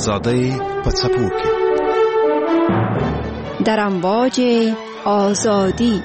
آزادۍ په څپو کې در امواج آزادی.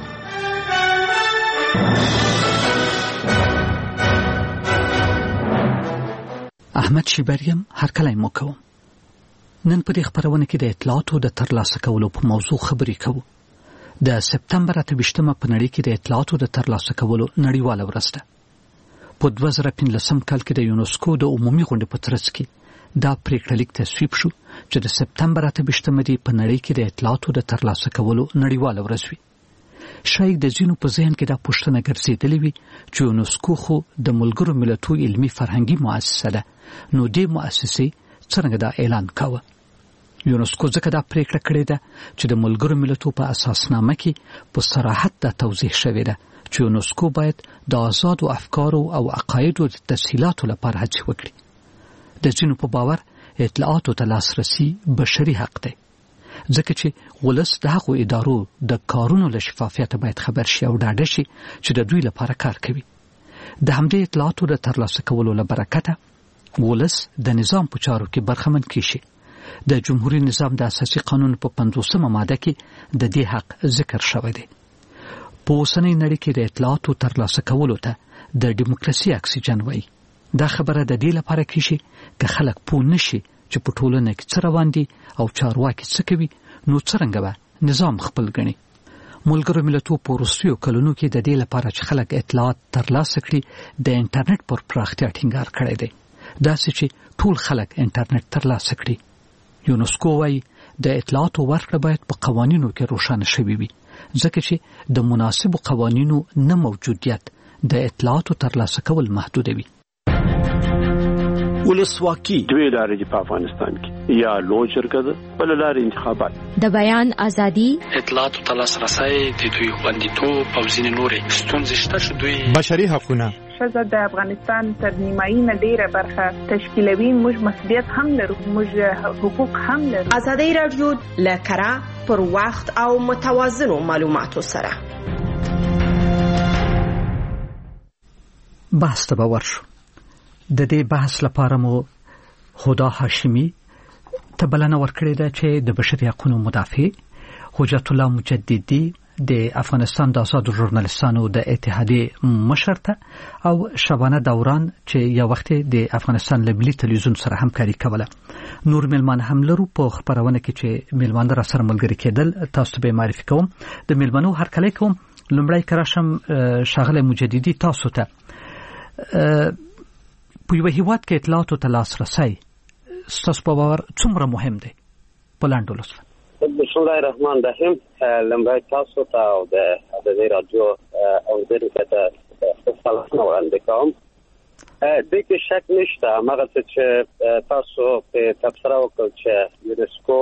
احمد شیبریم هرکلی مو کوم. نن په دې خبرونه کې د اطلاعاتو د ترلاسه کولو په موضوع خبرې کوو. د سپتمبر 28مه په نړۍ کې د اطلاعاتو د ترلاسه کولو نړیواله ورځ ده. په 2015 کال کې د یونسکو د عمومي غونډې په ترڅ کې دا پریکړه لیک تصویب شو چې د سپتمبر 28مه په نړۍ کې د اطلاعاتو د ترلاسه کولو نړیواله ورځ وي. شاید د ځینو په ذهن کې دا پوښتنه ګرځېدلې وي چې یونسکو خو د ملګرو ملتونو علمي فرهنګي مؤسسه ده، نو دې مؤسسې څنګه دا اعلان کاوه؟ یونسکو ځکه دا پریکړه کړې ده چې د ملګرو ملتونو په اساسنامه کې په صراحت دا توضیح شوې ده چې یونسکو باید د آزادو افکارو او عقایدو د تسهیلاتو لپاره هڅې وکړي. د ځینو په باور اطلاعاتو ته لاسرسي بشري حق دی، ځکه چې ولس د هغو ادارو د کارونو له شفافیت باید خبر شي او ډاډه شي چې د دوی لپاره کار کوي. د همدې اطلاعاتو د ترلاسه کولو له برکته ولس د نظام په چارو کې برخمن کیږي. د جمهوریت نظام د اساسي قانون په 50مه ماده کې د دې حق ذکر شوی دی. په اوسنۍ نړۍ کې د اطلاعاتو ترلاسه کولو ته د ډیموکراسي اکسیجن وایي. دا خبره د دې لپاره کیږي چې خلک پوه نشي چې په ټولنه کې څه روان دي او چارواکي څه کوي، نو څرنګه به نظام خپل ګڼي. ملګرو ملتونو په وروستیو کلونو کې د دې لپاره چې خلک اطلاعات ترلاسه کړي د انټرنیټ پر پراختیا ټینګار کړی دی، داسې چې ټول خلک انټرنیټ ترلاسه کړي. یونسکو وايي د اطلاعاتو ورکړه باید په قوانینو کې روښانه شوي وي، ځکه چې د مناسبو قوانینو نه موجودیت د اطلاعاتو ترلاسه کول محدودوي. ولسواکي دوی لارې په افغانستان کې یا لوی جرګه ده بل لارې انتخابات، د بیان ازادي، اطلاعاتو ته لاسرسی، د دوی خوندیتوب او ځینې نورې ستونزې شته چې دوی بشري حقونه ښځه د افغانستان تر نیمایي نه ډیره برخه تشکیلوي. موږ مسؤلیت هم لرو، موږ حقوق هم لرو. ازادي رادیو لکره پر وخت او متوازنو معلوماتو سره بحث ته باور شو. د دې بحث لپاره مو هدا هاشمی ته بلنه ورکړې ده چې د بشري حقوقو مدافع حجت الله مجددي د افغانستان د آزادو ژورنالستانو د اتحادیې مشر ته او شبانه دوران چې یو وخت د افغانستان له ملي تلویزیون سره همکاري کوله. نور ملمان هم لرو په خبرونه کې چې ملمان را سره ملګری کېدل. تاسو به معرفي کوم. د ملمنو هرکلی کوم. لومړی کراشم شاغله مجددي تاسو ته په یو هیواد کې اطلاعاتو ته لاسرسی ستاسو په باور څومره مهم دی؟ په لاندې لطفا. بسم الله الرحمن الرحیم. لمړی تاسو ته او د ازادي رادیو او د ریاست خپلواکۍ وړاندې کوم. د کې شک نشته هغه چې تاسو په تبصره وکړ چې یونسکو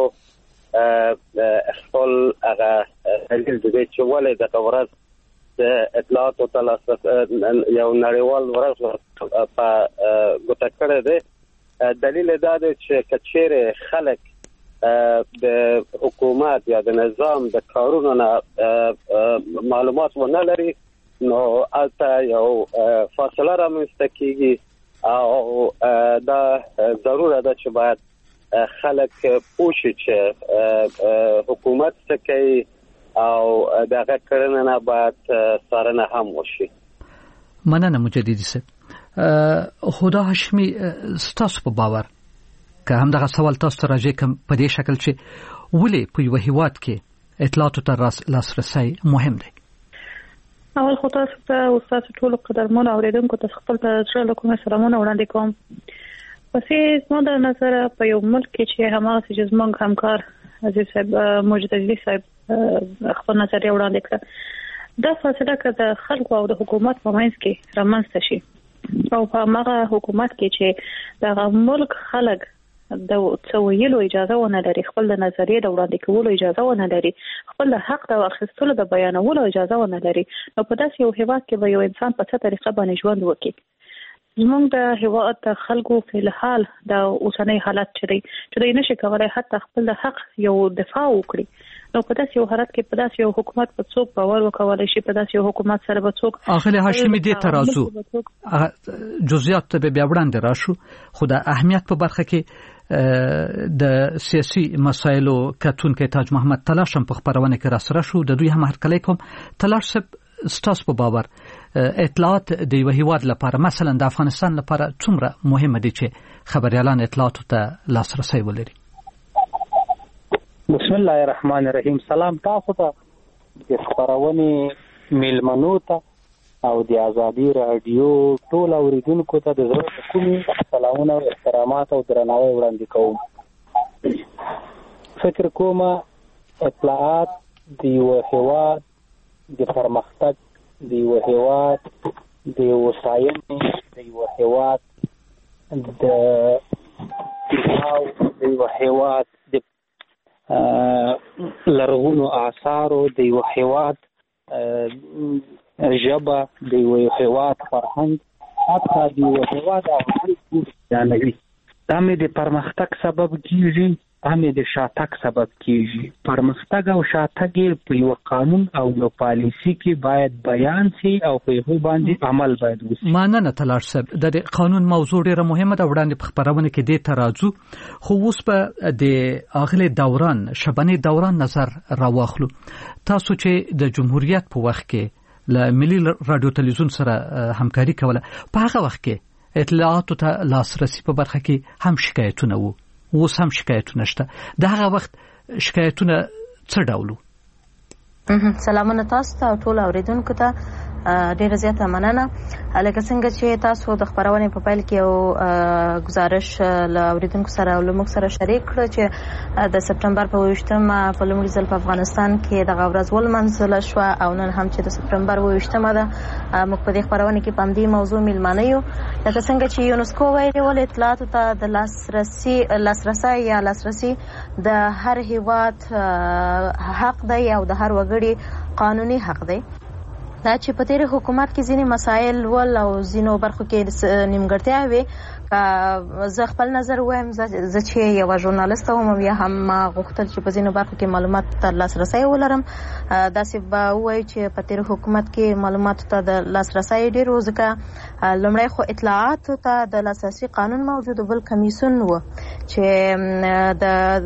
خپل هغه دلیل دی چې ولې د ورځ د اطلاعاتو ته لاسرسی یو نړیوال ورځ په ګوته کړی دی. دلیل دا دی چې کچېره خلک د حکومت یا د نظام د کارونو نه معلومات ونه لري، نو البته یو فاصله رامنځته کیږي او دا ضروره ده چې باید خلک پوه شي چې حکومت څه کوي او دغه کړنه نه باید څارنه هم وشي. مننه مجددي صاحب. هدا هاشمی ستاسو په باور که هم دغه سوال تاسو ته راځي کوم په دې شکل چې ولې په یو هیواد کې اطلاعاتو ته لاسرسی مهم دی؟ اول خو تاسو ته او تاسو ټول قدرمن اوریدونکو ته خپل تجربه کوم سلامونه وړاندې کوم. پسې زما د نظر په یو ملک کې چې هماغه چې زموږ همکار عزیز صاحب مجددي صاحب خپل نظریه وړاندې کړه، دا فاصله که د خلکو او د حکومت په منځ کې رامنځته شي او په هغه حکومت کې چې دغه ملک خلک د څه ویلو اجازه ونه لري، خپل د نظریې د وړاندې کولو اجازه ونه لري، خپل د حق د اخیستلو د بیانولو اجازه ونه لري، نو په داسې یو هیواد کې به یو انسان په څه طریقه باندې ژوند وکړي؟ زموږ د هیواد د خلکو په الحال د اوسنۍ حالت چې دوی نشي کولای حتی خپل د حق یو دفاع وکړي، نو په داسې یو حالت کې په داسې یو حکومت په څوک باور وکولای شي؟ په داسې یو حکومت سره به څوک اغلی هاشمی دې ترازو جزئیات ته بیا وړاندې راشو، خو د اهمیت په برخه کې د سیاسي مسایلو کتونکو تاج محمد تلاش هم په خبرونه کې را سره شو. د دوی هم هرکلی کوم. تلاش صاحب ستاسو په باور اطلاعات د یو هیواد لپاره مثلا د افغانستان لپاره څومره مهمه دي چې خبريالان اطلاعاتو ته لاسرسي ولري؟ بسم الله الرحمن الرحیم. سلام تاسو ته د خبرونه میلمنو ته او د ازادي رادیو ټول اوریدونکو ته د زړه کومي سلامونه او احترامات او درناوی وړاندې کوم. فکر کوم اطلاعات د یو هیواد د پرمختګ، د یو هیواد د وسایلو، د یو هیواد د یو هیواد د لرغونو آثارو، د یو هیواد ژبه، د یو هیواد فرهنګ، حتی د یو هیواد اغوالي جانوي. دا مې د پرمختګ سبب کیږي، دا مې د شاتګ سبب کیږي. پرمختګ او شاتګ په یو قانون او یو پالیسی کې باید بیان شي او په هغه باندې عمل باید وشي. مننه تلاش صاحب. د قانون موضوع ډیره مهمه ده، وړاندې په خبرونه کې دې تراجو. خو اوس په د اغله دوران شبانه دوران نظر راواخلو. تاسو چې د جمهوریت په وخت کې له ملي رادیو تلویزیون سره همکاري کوله، په هغه وخت کې اطلاعاتو ته لاسرسي په برخه کې هم شکایتونه وو، اوس هم شکایتونه شته. د هغه وخت شکایتونه څه ډول وو؟ سلامونه تاسو ته ټول اوریدونکو ته ډیره زیاته مننه. لکه څنګه چې تاسو د خبرونې په پیل کې یو گزارش له اوریدونکو سره او له موږ سره شریک کړ چې د سپټمبر په 28مه په لومړي ځل په افغانستان کې دغه ورځ ولمانځل شوه او نن هم چې د سپټمبر 28مه ده، موږ په دې خبرونه کې په همدې موضوع میلمانه یو. لکه څنګه چې یونسکو ویلي ول اطلاعاتو ته د لاسرسي د هر هیواد حق دی او د هر وګړي قانوني حق دی. دا چې په تیر حکومت کې ځینې مسایل ول او ځینو برخو کې نیمګړتیا وي. زه خپل نظر وایم، زه چې یو ژورنالیست وم او یا هم غوښتل چې په ځینو برخو کې معلومات تر لاسرسي ولرم. داسې به وایي چې په تیر حکومت کې معلوماتو ته د لاسرسي ډېر و، ځکه لومړی خو اطلاعاتو ته د لاسرسي قانون موجود، بل کمیسیون و چې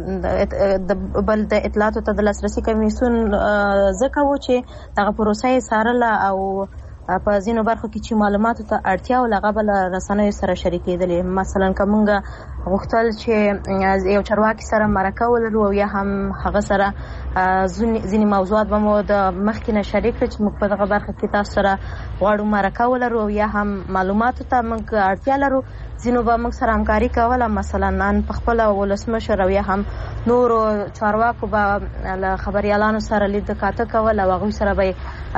د اطلاعاتو ته د لاسرسي کمیسیون ځکه و چې دغه پروسه یې څارله او په ځینو برخو کې چې معلوماتو ته اړتیا او هغه به له رسنیو سره شریکېدلې. مثلا که موږ غوښتل چې یو چارواکي سره مرکه ولرو او یا هم هغه سره ځینې موضوعات به مو د مخکې نه شریک کړو چې موږ په دغه برخه کې تاسو سره غواړو مرکه ولرو او یا هم معلوماتو ته موږ اړتیا لرو، ځینو به موږ سره همکاري کوله. مثلا نن په خپله ولسمشر او یا هم نورو چارواکو به له خبریالانو سره لید کاته کول او هغوی سره به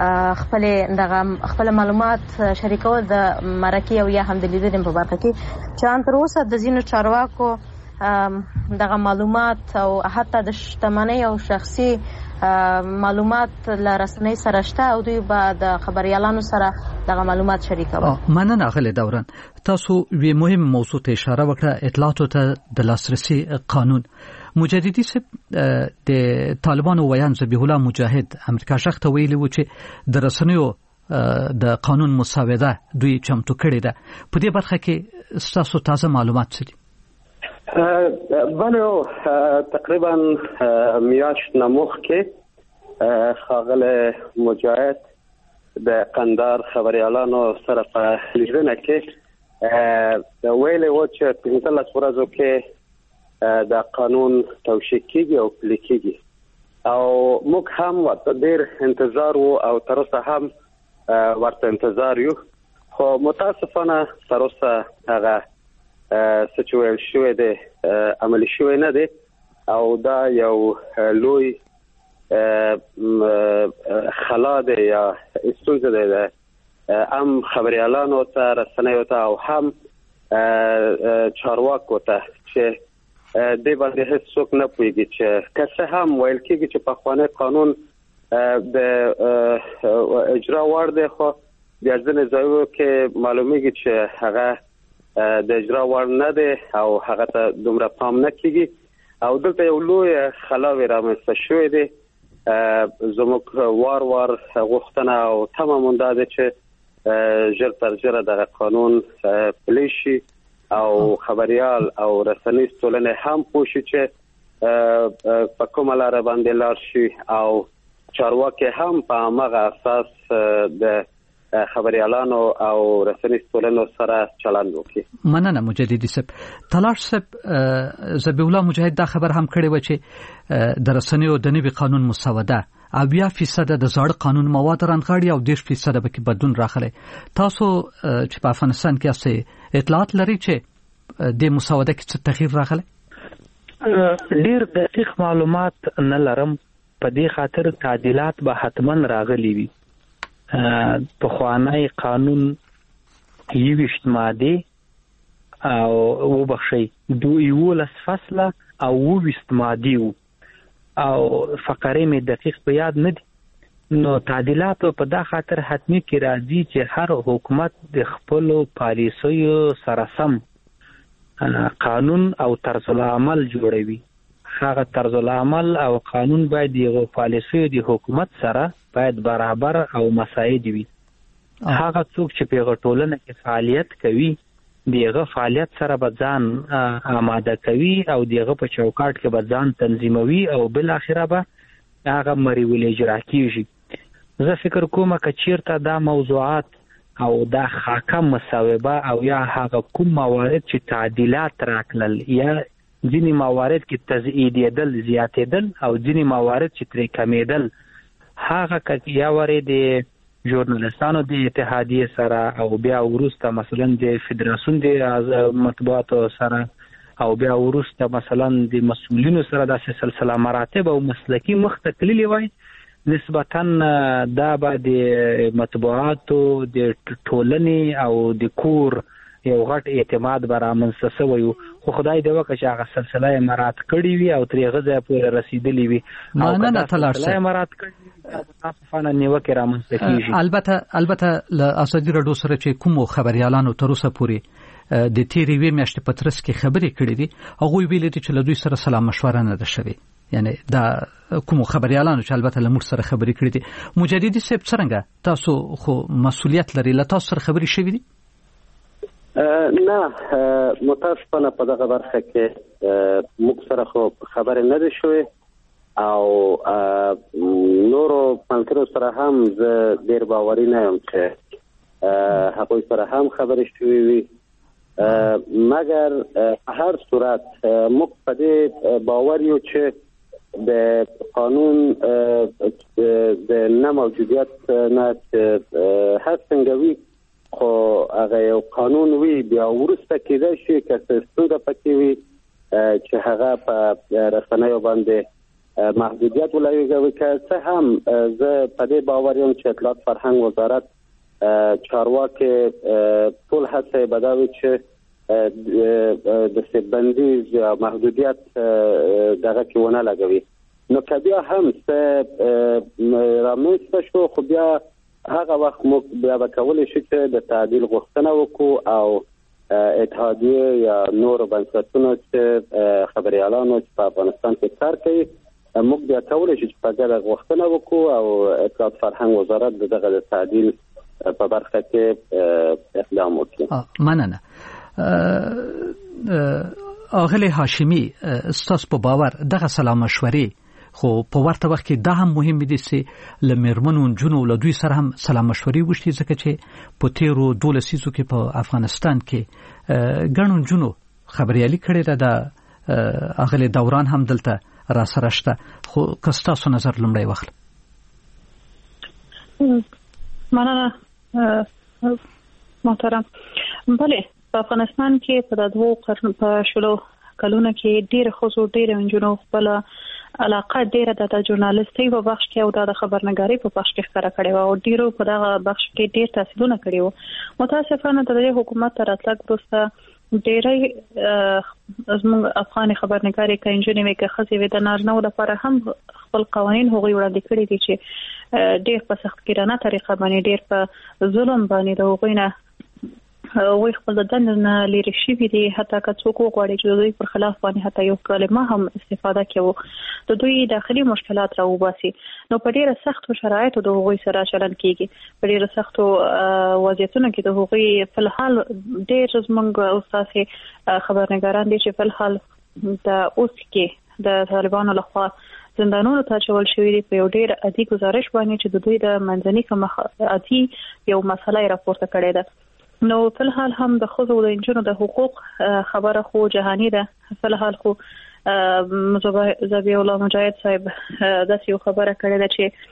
خپل معلومات شریکول د مرکې او یا هم د لیدنې په برخه کې، چې تر اوسه د ځینو چارواکو دغه معلومات او حتی د شتمنۍ او شخصي معلومات له رسنۍ سره شته او دوی به د خبریالانو سره دغه معلومات شریکول. مننه اغلی دوران. تاسو وی مهم موضوع ته اشاره وکړه، اطلاعاتو ته د لاسرسي قانون. مجددي صاحب د طالبانو ویان ذبیح الله مجاهد امریکا شخته ویلي و چې د رسنیو د قانون مسوده دوی چمتو کړی ده. په دې برخه کې تاسو تازه معلومات څه دي؟ بله، تقریبا میاشت نموخ کې ښاغلی مجاهد د قندهار خبریالانو سره په لیدنه کې ویلي و چې 15 ورځو کې د قانون توشیح کیږي او پلی کیږي او موږ هم ورته ډېر انتظار وو او تر اوسه هم ورته انتظار یو، خو متاسفانه تر اوسه هغه څه چې ویل شوی دی عملي شوی نه دی او دا یو لوی خلا دی یا ستونزه دی هم خبریالانو ته، رسنیو ته او هم چارواکو ته چې دې باندې هیڅ څوک نه پوهېږي چې که څه هم ویل کېږي چې پخوانی قانون د اجرا وړ دی، خو بیا ځینې ځایونو کې معلومیږي چې هغه د اجرا وړ نه دی او هغه ته دومره پام نه کیږي او دلته یو لوی خلاوې رامنځته شوی دی. زموږ وار غوښتنه او تمه مونده ده چې ژر تر ژره دغه قانون پلی شي او خبريال او رسنیز ټولنه هم پوښي چې په کومه لار باندې لاړ شي او چارواکي هم په هغه اساس د خبريالانو او رسنیز ټولنو سره چلند وکړي. مننه مجددي صاحب. تلاش صاحب ذبیح الله مجاهد دا خبر هم کړی و چې د رسنیو د نوي قانون مسوده 80% د زاړه قانون مواد رانغاړي او 10% به کې بدلون راغلی. تاسو چې په افغانستان کې اسې اطلاعات لري چې د مسوده کې څه تغییر راغلی؟ ډیر دقیق معلومات نه لرم، په دې خاطر تعدیلات به حتما راغلي وي. په خوانی قانون 20 ماده او وبخشي 12 فصله او 20 ماده او فقره می دقیق په یاد نه دي. نو تعدیلات په دا خاطر حتمی کې راځي چې هر حکومت د خپل پالیسیو سره سم قانون او طرز العمل جوړوي. هغه طرز العمل او قانون باید د پالیسیو د حکومت سره باید برابر او مساعد وي. هغه څوک چې په ټولنه کې فعالیت کوي دغه فعالیت سره به ځان آماده کوي او دغه په چوکاټ کې به ځان تنظیموي او بل اخره به هغه مریول اجرا کیږي. زه فکر کوم چې چیرته دا موضوعات او دا حاکم مساوبه او یا هغه کوم موارد چې تعدیلات راکړل یا ځینې موارد کې تزییدېدل زیاتېدل او ځینې موارد چې ترې کمیدل، هغه یا ورې د ژورنالستانو د اتحادیه سره او بیا وروسته مثلا د فدراسیون د مطبوعاتو سره او بیا وروسته مثلا د مسؤلینو سره د سلسله مراتب او مسلکی مختلفي وای نسبتاً دا به د مطبوعاتو د ټولنې او د کور یو غټ اعتماد برامنځته شوی، خو خدای دې وکړي چې هغه سلسله مرات کړی وي او ترې غځه پورې رسیدلی وي. نه تلاشه مرات کړی تاسو فانه نیوکه رامنځته کیږي. البته له ازادي راډیو سره چې کوم خبريالانو تر اوسه پورې د تیرې وی میاشتې په ترڅ کې خبرې کړې دي هغه ویل دي چې له دوی سره سلام مشوره نه ده شوې، یعنی دا کوم خبريالانو چې البته له موږ سره خبرې کړې دي. مجددي صاحب څنګه تاسو خو مسؤلیت لري، له تاسو سره خبرې شوې دي؟ نه متاسفانه په دغه برخه کې موږ سره خو خبرې نه دي شوې او نورو ملګرو سره هم زه ډېر باوري نه یم چې هغوی سره هم خبرې شوې وي، مګر په هر صورت موږ په دې باور یو چې د قانون د نه موجودیت نه هر څنګه وي خو هغه یو قانون وی بیا ورسته کېدای شي که څه پکې وي چې هغه په رسنیو باندې محدودیت ولري. که څه هم زه په دې باور یم چې اطلاعات فرهنګ وزارت چارواکي ټول هڅه به دا وي چې د سبندیز یا محدودیت دغه کې ونه لګوي. نو که بیا هم څه رامنځته شو خو بیا هغه وخت موږ بیا به کولی شو چې د تعدیل غوښتنه وکړو او اتحادیه یا نور بنسټونو چې خبريالانو چې په افغانستان کې کار کوي موږ بیا کولی شو چې په دغه غوښتنه وکړو او اطلاعات فرهنګ وزارت دغه د تعدیل په برخه کې اقدام وکړي. مننه. اغلی هاشمی ستاسو په باور دغه سلام مشورې خو په ورته وخت کې دا هم مهم دي چې لمرمنو جنو له دوی سره هم سلام مشورې وشي، ځکه چې په تیرو 12 سیزو کې په افغانستان کې ګڼو جنو خبريالي کړې ده. د اغلی دوران هم دلته را سره شته، خو کستاسو نظر لمړی وخت. مننه محترم. بله په افغانستان کې په دوه قرن په شلو کلونو کې ډېر خصوص ډېر انجنونو خپل علاقه ډېر د ژورنالیستۍ په بخش کې او د خبرنګارۍ په بخش کې ښکاره کړې او ډېرو په دغه بخش کې ډېر تحصیلونه کړي وو. متاسفانه د حکومت تر راتګ وروسته ډېری زموږ افغان خبرنګارۍ کې انجنونې وکړي خزي وې د نارینه‌و لپاره هم خپل قوانین هغوی وړاندې کړي دي چې ډېر په سختګیرانه طریقه باندې ډېر په ظلم باندې د هغوی نه وي خپل دندې نه لري شي دي حتی که څوک وغواړي چې دوی پر خلاف باندې حتی یو کلمه هم استفاده کوي د دوی داخلي مشکلات راوباسي نو په ډیره سختو شرایطو د هغوی سره چلن کیږي په ډیره سختو وضعیتونو کې د هغوی په الحال ډیر زمونږ استاد خبرنګاران دي چې په الحال د اوس کې د طالبانو لخوا زندانونو ته چول شوی دی په یو ډیر عادي گزارش باندې چې د دوی د منځني کوم عادي یو مسله راپورته کړې ده نو په الحال هم د خزو د انجونو د حقوق خبره خو جهانی ده په الحال خو ذبیح الله مجاهد صاحب د یو خبره کړې ده چې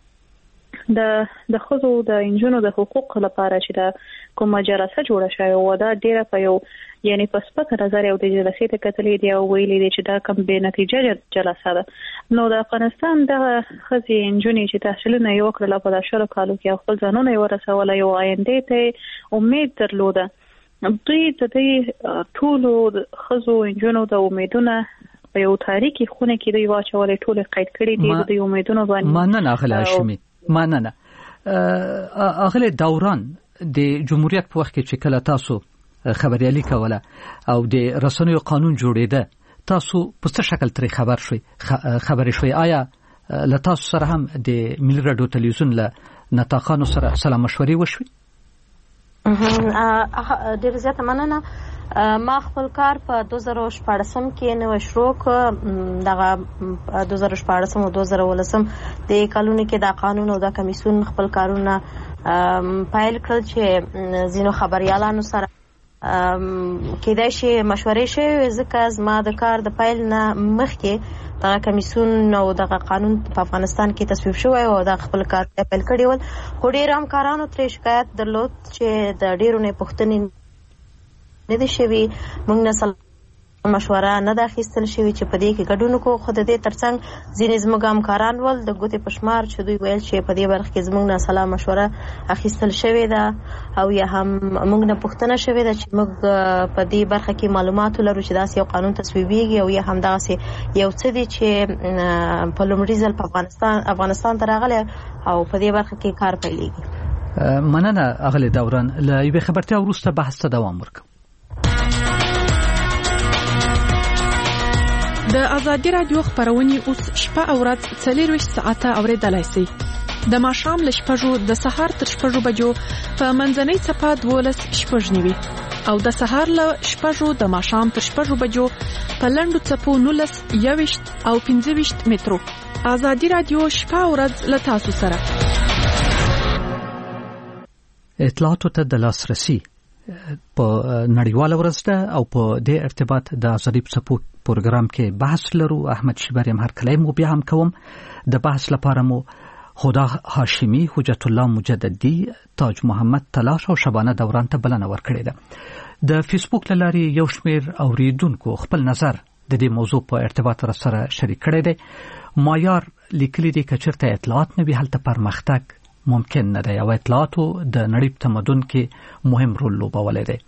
د خزو د انجونو د حقوق لپاره چې د کومه جلسه جوړه شوې و دا ډیره په یو یعنی په سپک نظر یو د جلسې ته کتلې دی او ویلې دي چې دا کم به نتیجه جلسه ده نو د افغانستان د خزي انجونې چې تحصیلونه یو کړل په 10 کالو کې خپل ځانونه یې ورسول یو آینده ته امید درلوده دوی د دې ټولو خزو انجونو د امیدونه په یو تاریخي خونه کې دوی واچولې ټول قید کړي دي د امیدونو باندې مننه اغله هاشمي مننه اغله دوران د جمهوریت په وخت کې چې کله تاسو خبريالي کوله او د رسنیو قانون جوړېده تاسو په څه شکل ترې خبرې شوي آیا له تاسو سره هم د ملي رادیو تلویزیون له نطاقانو سره سلام مشورې وشوي ډېر زیات مننه ما خپل کار په 2014 کې نو شروع دغه 2014 او 2019 د کلونو کې د قانون او د کمیسیون خپل کارونه پایل کړل چې زینو خبريالانو سره کېدای شي مشورې شي ځکه زما د کار د پایل نه مخکې د کمیسیون او د قانون په افغانستان کې تصویب شوی او د خپل کار پایل کړی ول خو ډېر همکارانو ترې شکایت درلود چې د ډېرو نه پوښتنې نه دي شوي موږ نه مشوره نه د اخیستل شوی چې په دې کې ګډون کو خو د دې ترڅنګ ځینې زموږ همکاران ول د ګوتې په شمار چې دوی ویل چې په دې برخه کې زموږ نه سلام مشوره اخیستل شوی ده او یا هم موږ نه پوښتنه شوی ده چې موږ په دې برخه کې معلومات لرو چې داسې یو قانون تصویبېږي او یا هم داسې یو څه دي چې په لومړي ځل په افغانستان ته راغلی او په دې برخه کې کار پیلېږي مننه اغله دوران له یوې خبرتیا وروسته بحث ته دوام ورکوو د ازادي رادیو خبرونه اوس شپه او ورځ 24 ساعته اوریدلای شئ د ماښام ل 6 د سهار تر 6 بجو په منځنۍ صفه 12 او د سهار ل 6 د ماښام تر 6 بجو په لندو صفو 19 21 او 25 مترو ازادي رادیو شپه او ورځ ل تاسو سره اطلاعاتو ته د لاسرسي په نړیواله ورځ ده او په دې ارتباط د ازادي صفو پروګرام کې بحث لرو احمد شیبری هم هر کله مو بیا هم کوم د بحث لپاره مو خدا هاشمی حجت الله مجددی تاج محمد تلاش او شبانه دوران ته بلنه ورکړې ده د فیسبوک لاري یو شمیر اوریدونکو خپل نظر د دې موضوع په ارتباط سره شریک کړی دی مایار لیکلي دي چې چرته اطلاعات نه وي هلته پرمختګ ممکن نه دی او اطلاعاتو د نړۍ تمدن کې مهم رول لوبولی دی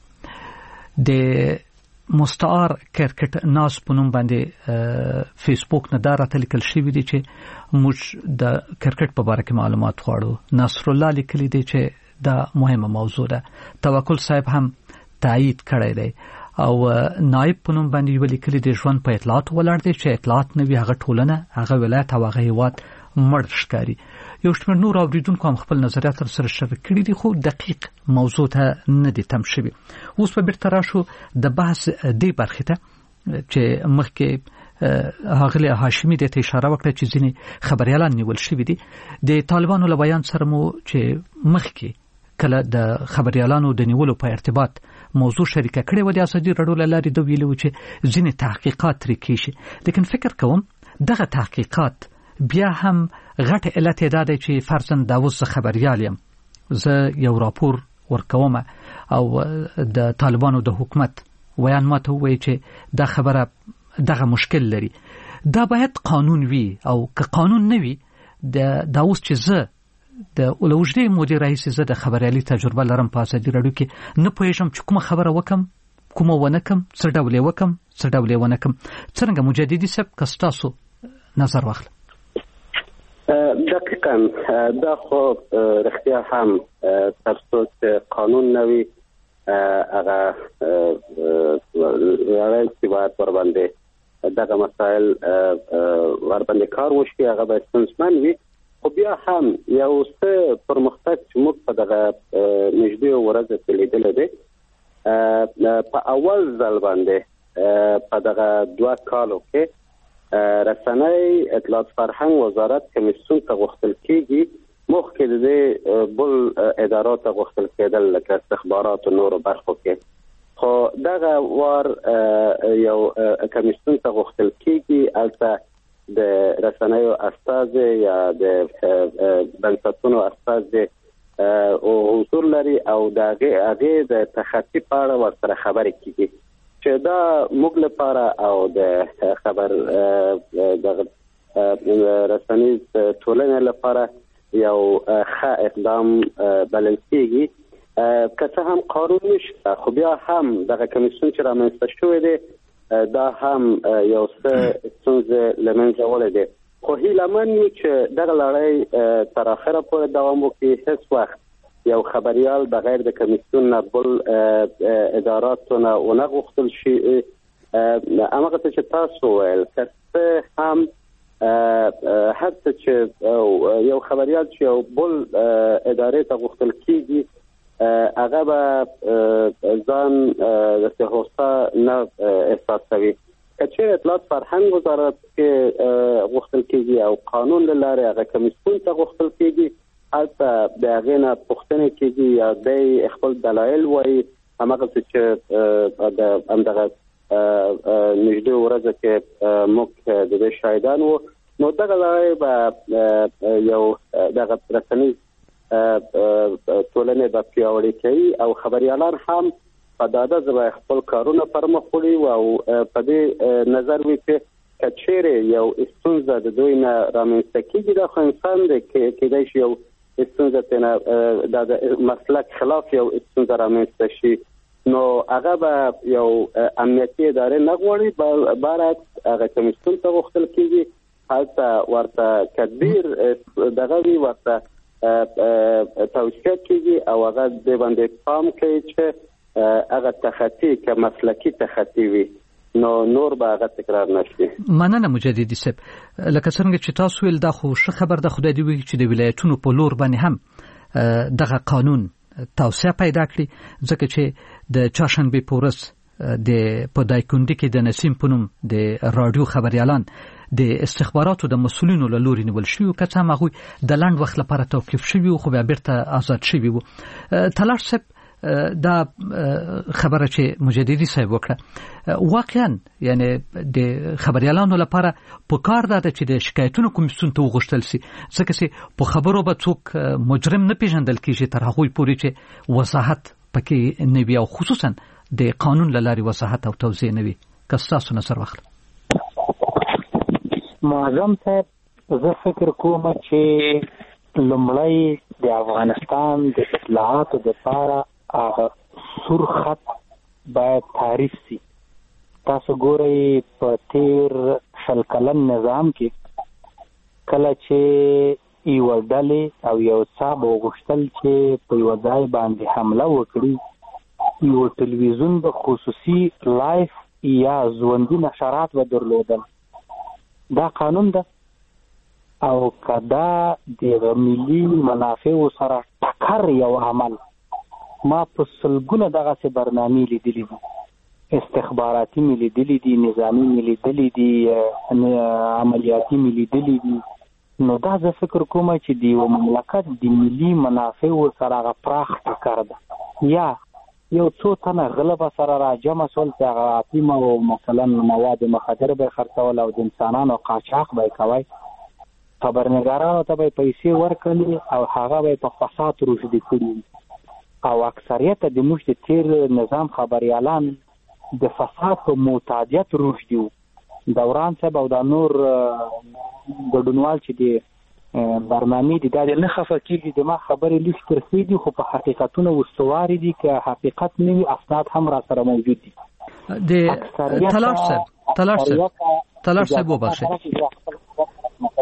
د مستعار کرکټ ناز په نوم باندې فیسبوک نه راته لیکل شوی دی چې موږ د کرکټ په اړه کې معلومات غواړو نصر الله لیکلی دی چې دا مهمه موضوع ده توکل صاحب هم تایید کړی دی او نائب په نوم باندې لیکلی دی ژوند په اطلاعات ولاړ دی چې اطلاعات نه وي هغه ټولنه هغه ولایت او هغه هیواد مړ ښکاري یو شمېر نور اوریدونکو هم خپل نظریات سره شریک کړي دي خو دقیق موضوع ته نه دي تم شوي اوس په بیرته راشو د بحث دې برخې ته چې مخکې هغه هاشمي د اشاره وکړه چې ځینې خبريالان نیول شوي دي د طالبانو له بیان سره مو چې مخکې کله د خبريالانو د نیولو په ارتباط موضوع شریکه کړې و د ازادي رادیو لاري د ویلو چې ځینې تحقیقات لري کیږي لیکن فکر کوم دغه تحقیقات بیا هم غټ علت دا دی چې فرضاً دا اوس خبريال یم زه یو راپور ورکوم او د طالبانو د حکومت ویان ماته وایي چې دا خبره دغه مشکل لري دا باید قانون وي او که قانون نه وي دا اوس چې زه د اولوجدي مدیر رئیس زه د خبريالي تجربه لرم په ازادي رادیو کې نه پوهیږم چې کومه خبره وکم کومه ونکم څه ډول وکم څه ډول ونکم څنګه مجددي صاحب کستاسو نظر واخله دقیقاً دا خو رښتیا هم تر څو چې قانون نه وي هغه راځي چې باید ور باندې دغه مسائل ور باندې کار وشي، هغه به ستونزمن وي. خو بیا هم یو څه پرمختګ چې موږ په دغه نږدې ورځو کې لیدلی دی، په اول ځل باندې په دغه 2 کالو کې رسنۍ اطلاعات فرهنګ وزارت کمیسیون ته غوښتل کېږي مخکې د دې بل ادارو ته غوښتل کېدل لکه استخبارات او نورو برخو کې. خو دغه وار یو کمیسیون ته غوښتل کېږي هلته د رسنیو استازي یا د بنسټونو استازي او حضور لري او د هغې د تخطي په اړه ورسره خبرې کېږي چې دا موږ لپاره او د خبر د رسنیز ټولنې لپاره یو ښه اقدام بلل کېږي. که څه هم قانون نشته، خو بیا هم دغه کمیسیون چې رامنځته شوی دی دا هم یو څه ستونزې له منځه وړی دی. خو هیلهمن یو چې دغه لړۍ تر اخره پورې دوام وکړي. هیڅ وخت یو خبریال بغیر د کمیسیون نه بل اداراتو نه ونه غوښتل شي. هماغه څه چې تاسو ویل، که څه هم هر څه چې یو خبریال چې یو بل ادارې ته غوښتل کېږي هغه به ځان د هوسا نه احساسوي. که چېرې اطلاعات فرهنګ وزارت کې غوښتل کېږي او قانون له لارې هغه کمیسیون ته غوښتل کېږي، هلته د هغې نه پوښتنې کېږي یا دی خپل دلایل وایي. هماغسې چې د همدغه نږدې ورځو کې موږ د دې شاهدان وو، نو دغه لړۍ به یو دغه رسنیز ټولنې به پیاوړې کوي او خبریالان هم په ډاډه ژبه خپل کارونه پر مخ وړي او په دې نظر وي چې که چېرې یو ستونزه د دوی نه رامنځته کېږي، دا خو انسان دی، کېدای شي یو ستونزه ترېنه د مسلک خلاف یو ستونزه رامنځته شي، نو هغه به یو امنیتي ادارې نه غواړي، برعکس هغه کمیسیون ته غوښتل کېږي، هلته ورته تدبیر دغه وي، ورته توصیه کېږي او هغه دې باندې پام کوي چې هغه تخطي که مسلکي تخطي وي نو نور به هغه تکرار نشي. مننه مجددي صاحب. لکه څنګه چې تاسو ویل دا خو ښه خبر ده، خدای دې وکړي چې د ولایتونو په لور باندې هم دغه قانون توسعه پیدا کړي، ځکه چې د چهارشنبې په ورځ په دایکنډي کې د نسیم په نوم د راډیو خبریالان د استخباراتو د مسؤلینو له لوري نیول شوي، که څه هم هغوی د لنډ وخت لپاره توقیف شوي خو بیا بیرته آزاد شوي وو. تلاش صاحب، دا خبره چې مجددي صاحب وکړه واقعا یعنی د خبریالانو لپاره په کار ده چې د شکایتونو کمیسیون ته وغوښتل شي، ځکه چې په خبرو به څوک مجرم نه پیژندل کېږي تر هغوی پورې چې وضاحت پکې نه وي او خصوصا د قانون له لارې وضاحت او توضیح نه وي. که ستاسو نظر واخلم. معظم صاحب، زه فکر کوم چې لومړی د افغانستان د اطلاعاتو دپاره هغه سور خط باید تعریف شي. تاسو ګورئ په تیر 20 کلن نظام کې کله چې یوه ډلې او یو څه به وغوښتل چې په یوه ځای باندې حمله وکړي، یو تلویزیون به خصوصي لایف یا ژوندي نشرات به درلودل. دا قانون ده او که دا د ملي منافعو سره ټکر یو عمل، ما په سلګونه دغسې برنامې لیدلي دي، استخباراتي مې لیدلي دي، نظامي مې لیدلي دي، عملیاتي مې لیدلي دي. نو دا زه فکر کوم چې د یو مملکت د ملي منافعو سره هغه پراخ ټکر ده. یا یو څو تنه غله به سره راجمع شول چې هغه اپیم او مثلا مواد مخدر به خرڅول او د انسانانو قاچاق به یې کوی، خبرنګارانو ته به یې پیسې ورکړي او هغه به یې په فساد روږدي کړي. او اکثریت د موږ د تیر نظام خبریالان د فساد په معتادیت روږدي وو. دوران صاحب او دا نور ګډونوال چې د برنامې دي دا نه خفه کېږي، د ما خبرې لږ ترخې دي خو په حقیقتونه استوارې دي، که حقیقت نه وي اسناد هم را سره موجود دي. د تلاش صاحب وبخښئ.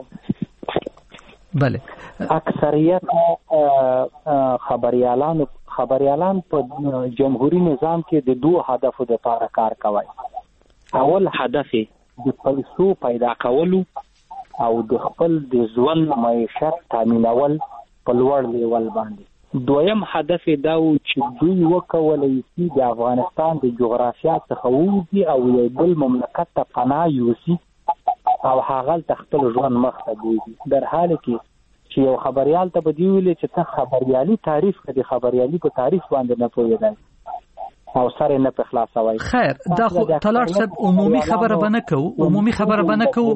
بله، اکثریت خبريالان په جمهوریت نظام کې د دوه هدفو لپاره کار کوي. اول هدف د پیسو پیدا کولو او د خپل د ژوند معیشت تامینول په لوړ لیول باندې. دویم هدف دا و چې دوی وکولای شي د افغانستان د جغرافیا څخه ووځي او یو بل مملکت ته پناه یوسي او هغه خپل ژوند مخ ته بوځي. در حال کې چې یو خبريال ته بدی ویل چې ته خبريالي تعریف کړي، خبريالي په تعریف باندې نه پوهیږي او سره نه په خلاصوي. خیر دا خو طلال صاحب عمومي خبره بنه کو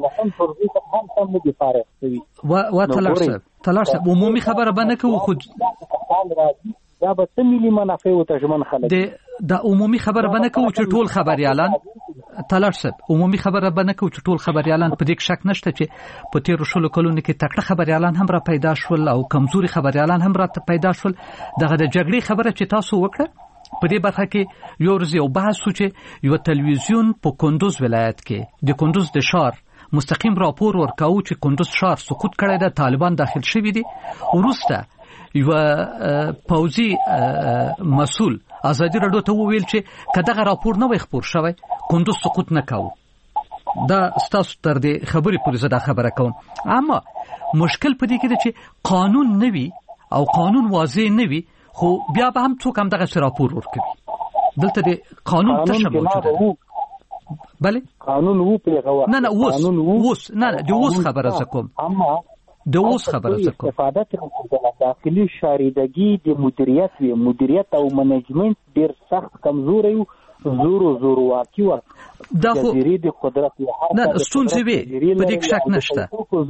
و طلال صاحب عمومي خبره بنه کو خو دا به څه ملي منافع او تجمن خلک دا عمومي خبره بنه کو چې ټول خبريالان طلال صاحب عمومي خبره بنه کو چې ټول خبريالان په دې شک نشته چې په تیر شلو کلونو کې تکړه خبريالان هم را پیدا شول او کمزوري خبريالان هم را پیدا شول. دغه د جګړې خبره چې تاسو وکړه په دې برخه کې یو ورځ یو بحث چې یو تلویزیون په کندوز ولایت کې د کندوز د شهر مستقیم راپور ورکاو چې کندوز شهر سقوط کړی دی، طالبان داخل شوي دي. ورسته یو پوځي مسؤل ازادي راډیو ته وویل چې کداغه راپور نه وي خبر شوی کندوز سقوط نه کاوه. دا ستاسو تر دې خبرې پورې زده خبره کوم. اما مشکل پدې کې دی چې قانون نه وي او قانون واضح نه وي خو بیا به هم څوک هم دغه راپور ورکوي. دلته د قانون تشه موجوده. بله قانون وو پیغوا نه اوس نه د اوس خبره زکوم. اما د اوس خبره زکوم استفاده تر داخلي شاریدګي د مدیریت او منیجمنت ډیر سخت کمزوري او زور واقعي ور دا خو د قدرت نه ستونزې وي په دې شک نشته.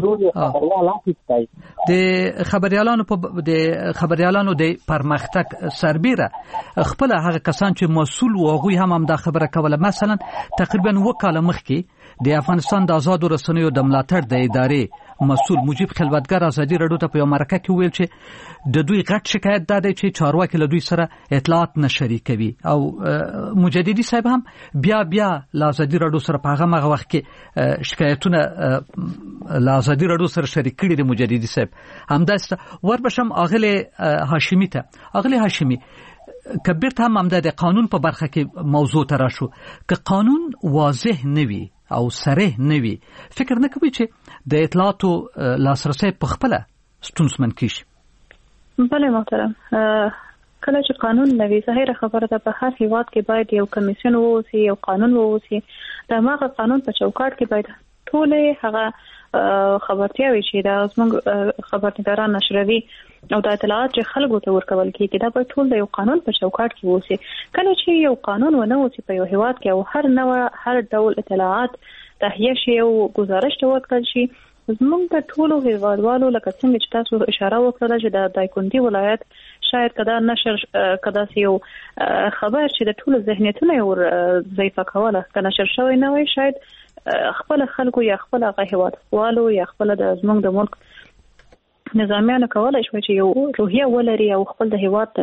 د خبريالانو د پرمختګ سربېره خپل هغه کسان چې مسؤل و هغه هم دا خبره کوله. مثلا تقریبا وکاله مخکې د افغانستان د آزادو رسنیو د ملاتړ د ادارې مسؤل مجيب خلوتګر ازادي راډیو ته په یو مرکه کې ویل چې د دوی غټ شکایت ده چې چارواکي له دوی سره اطلاعات نه شریکوي او مجددي صاحب هم بیا ازادي راډیو سره په هغه وخت کې شکایتونه ازادي راډیو سره شریک کړي دي. مجددي صاحب همداسته وربشم اغله هاشمي ته اغله هاشمي کبیر ته هم د قانون په برخه کې موضوع تر شو که قانون واضح نه وي او صریح نه وي فکر نه کوي چې د اطلاعاتو لاسرسي په خپل ستونزمن کیږي. بله محترم، کله چې قانون نوي ظاهره خبره ده په هر هیواد کې باید یو کمیسیون ووسی، یو قانون ووسی. د هغه قانون په چوکاټ کې باید ټول هغه خبرتیاوي چې د زموږ خبرتیداران نشروي او د اطلاعات چې خلکو ته ورکول کیږي دا به ټول د یو قانون په چوکاټ کې ووسی. کله چې یو قانون ونه وسی په یو هیواد کې او هر ډول اطلاعات تهیه شي او گزارش ته ورکړل شي، زموږ د ټولو هیوادوالو لکه څنګه چې تاسو اشاره وکړه چې د دایکندي ولایت شاید کدا نشر کدا یو خبر چې د ټولو ذهنیتونه یو ضعیفه کوله که نشر شوی نه وي، شاید خپل خلکو یا خپل هیوادوالو یا خپل د زموږ د ملک نظامیانو کولای شي چې یو روحیه ولري او خپل د هیواد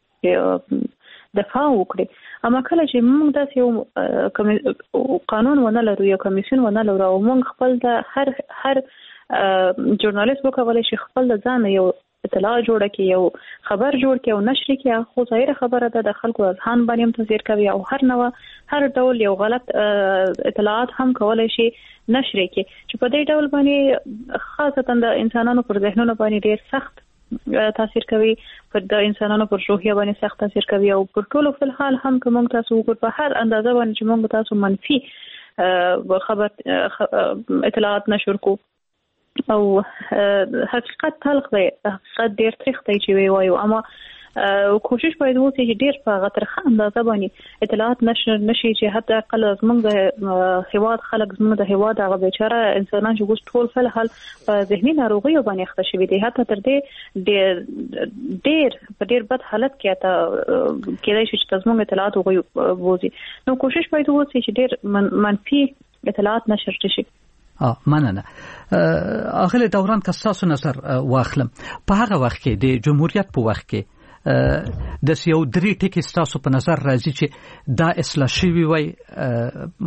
دفاع وکړي. اما کله چې موږ داسې یو قانون ونه لرو، یو کمیسیون ونه لرو او موږ خپل د هر ژورنالیست وکولای شي خپل د ځان یو اطلاع جوړه کړي، یو خبر جوړ کړي او نشر کړي، خو ظاهره خبره ده د خلکو اذهان باندې هم تاثیر کوي او هر ډول یو غلط اطلاعات هم کولای شي نشر کړي چې په دې ډول باندې خاصتا د انسانانو پر ذهنونو باندې ډیر سخت تاثیر کوي، پر د انسانانو پر روحیه باندې سخت تاثیر کوي او پر ټولو په حال هم کوم تاسو وګور په هر اندازه باندې چې موږ تاسو منفي خبر اطلاعات نشر کو او حقیقت تلخ دی، حقیقت ډیر تریخ دی چې وایو. اما کوشش باید وکړي چې ډیر په غترخه اندازه باندې اطلاعات نشر نشي چې حتی اقل زموږ د هیواد خلک زموږ د هیواد هغه بیچاره انسانان چې ګوش ټول په حال په ذهني ناروغیو باندې اخته شوي دي، حتی تر دې ډیر بد حالت کې ته کېدای شي چې زموږ اطلاعات وغوځي. نو کوشش باید وکړي چې ډیر منفي اطلاعات نشر شي. مننه. اغله دوران که تاسو نظر واخلم په هغه وخت کې د جمهوریت په وخت کې د یو درې ټکي تاسو په نظر راځي چې دا اصلاح شوی وي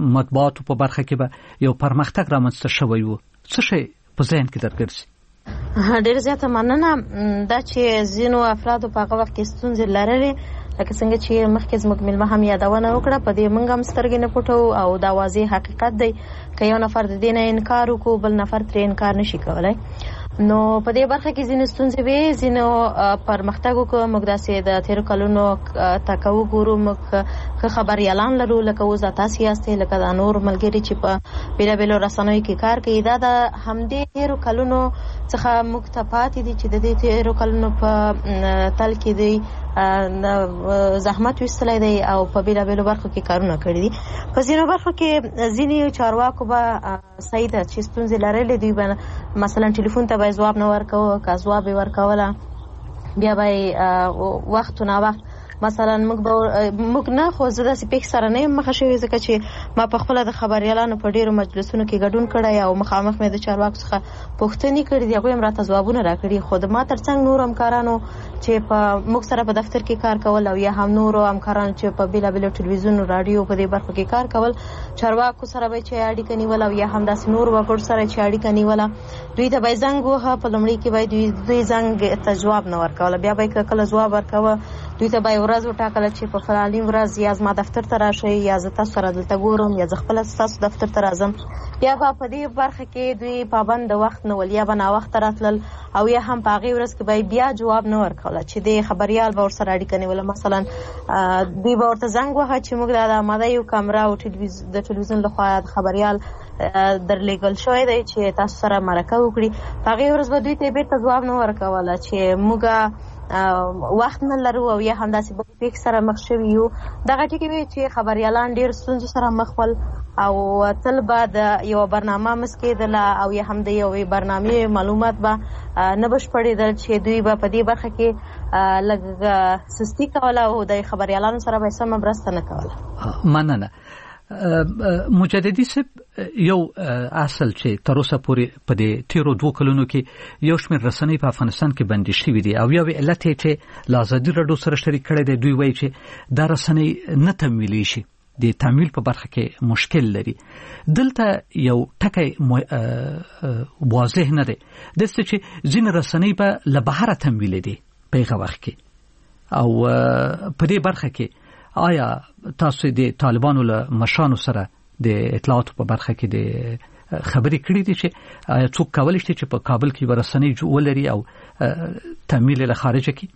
مطبوعاتو په برخه کې به یو پرمختګ رامنځته شوی وو، څه شي په ذهن کې درګرځي؟ ډېر زیاته مننه. دا چې ځینو افرادو په هغه وخت کې ستونزې لرلې لکه څنګه چې مخکې زموږ میلمه هم یادونه وکړه، په دې موږ هم سترګې نه پټوو او دا واضح حقیقت دی که یو نفر د دې نه انکار وکړو بل نفر ترې انکار نشي کولی. نو په دې برخه کې ځینې ستونزې وې، ځینو پرمختګ وکړو. موږ داسې د تېرو کلونو ته که وګورو موږ ښه خبریالان لرو، لکه اوس تاسې یاستئ، لکه دا نور ملګري چې په بېلابېلو رسنیو کې کار کوي. دا د همدې تېرو کلونو څخه موږ ته پاتې دي چې د دې تېرو کلونو په تل کې دی زحمت ویستلی دی او په بېلابېلو برخو کې کارونه کړي دي. په ځینو برخو کې ځینې چارواکو به صحیح ده چې ستونزې لرلې، دوی به مثلا ټلیفون ته به یې ځواب نه ورکوه، که ځواب یې ورکوله بیا به یې وخت نه وخت مثلا موږ نه، خو زه داسې پېښې سره نه یم مخه شوې، ځکه چې ما په خپله د خبریالانو په ډېرو مجلسونو کې ګډون کړی او مخامخ مې د چارواکو څخه پوښتنې کړي دي، هغوی هم راته ځوابونه راکړي. خو د ما تر څنګ نور همکارانو چې په موږ سره په دفتر کې کار کول او یا هم نورو همکارانو چې په بېلابېلو ټلویزیون راډیو په دې برخو کې کار کول، چارواکو سره به چې اړیکه نیوله او یا هم داسې نور وګړو سره چې اړیکه نیوله، دوی ته به یې زنګ ووهه، په لومړي کې به دوی زنګ ته ځواب نه ورکوله، بیا به یې کله ځواب ورکوه دوی ته به یې ورځ وټاکله چې په فلاني ورځ یا زما دفتر ته راشئ یا زه تاسو سره دلته ګورم یا زه خپله ستاسو دفتر ته راځم. بیا به په دې برخه کې دوی پابند د وخت نه ول، یا به ناوخته راتلل او یا هم په هغې ورځ کې به بیا جواب نه ورکوله چې د خبریال به ورسره اړیکه نیوله. مثلا دوی به ورته زنګ وهه چې موږ د آماده یو کامره او د ټلویزیون لخوا د خبریال درلیږل شوی دی چې تاسو سره مرکه وکړي. په هغې ورځ به دوی ته یې بېرته ځواب نه ورکوله چې موږ وخت نه لرو او یا همداسې بلې پېښې سره مخ شوي یو. دغه ټکي وې چې خبریالان ډېر ستونزو سره مخ ول او تل به د یوه برنامه مس کېدله او یا هم د یوې برنامې معلومات به نه بشپړېدل چې دوی به په دې برخه کې لږ سستي کوله او د خبریالانو سره به یې سمه مرسته نه کوله. مننه. مجددي صاحب، یو اصل چې تر اوسه پورې په دې تیرو 2 کلونو کې یو شمېر رسنۍ په افغانستان کې بندي شوي دي او یو علت یې چې له ازادي راډیو سره شریک کړی دی، دوی وایي چې دا رسنۍ نه تمویلی شي، د تمویل په برخه کې مشکل لري. دلته یو ټکی واضح نه دی، داسې چې ځینې رسنۍ به له بهره تمویلې دي په هغه وخت کې. او په دې برخه کې آیا تاسو د طالبانو له مشرانو سره د اطلاعاتو په برخه کې د خبرې کړې دي چې آیا څوک کولی شي چې په کابل کې به رسنۍ ولري او تمویل له خارجه کې؟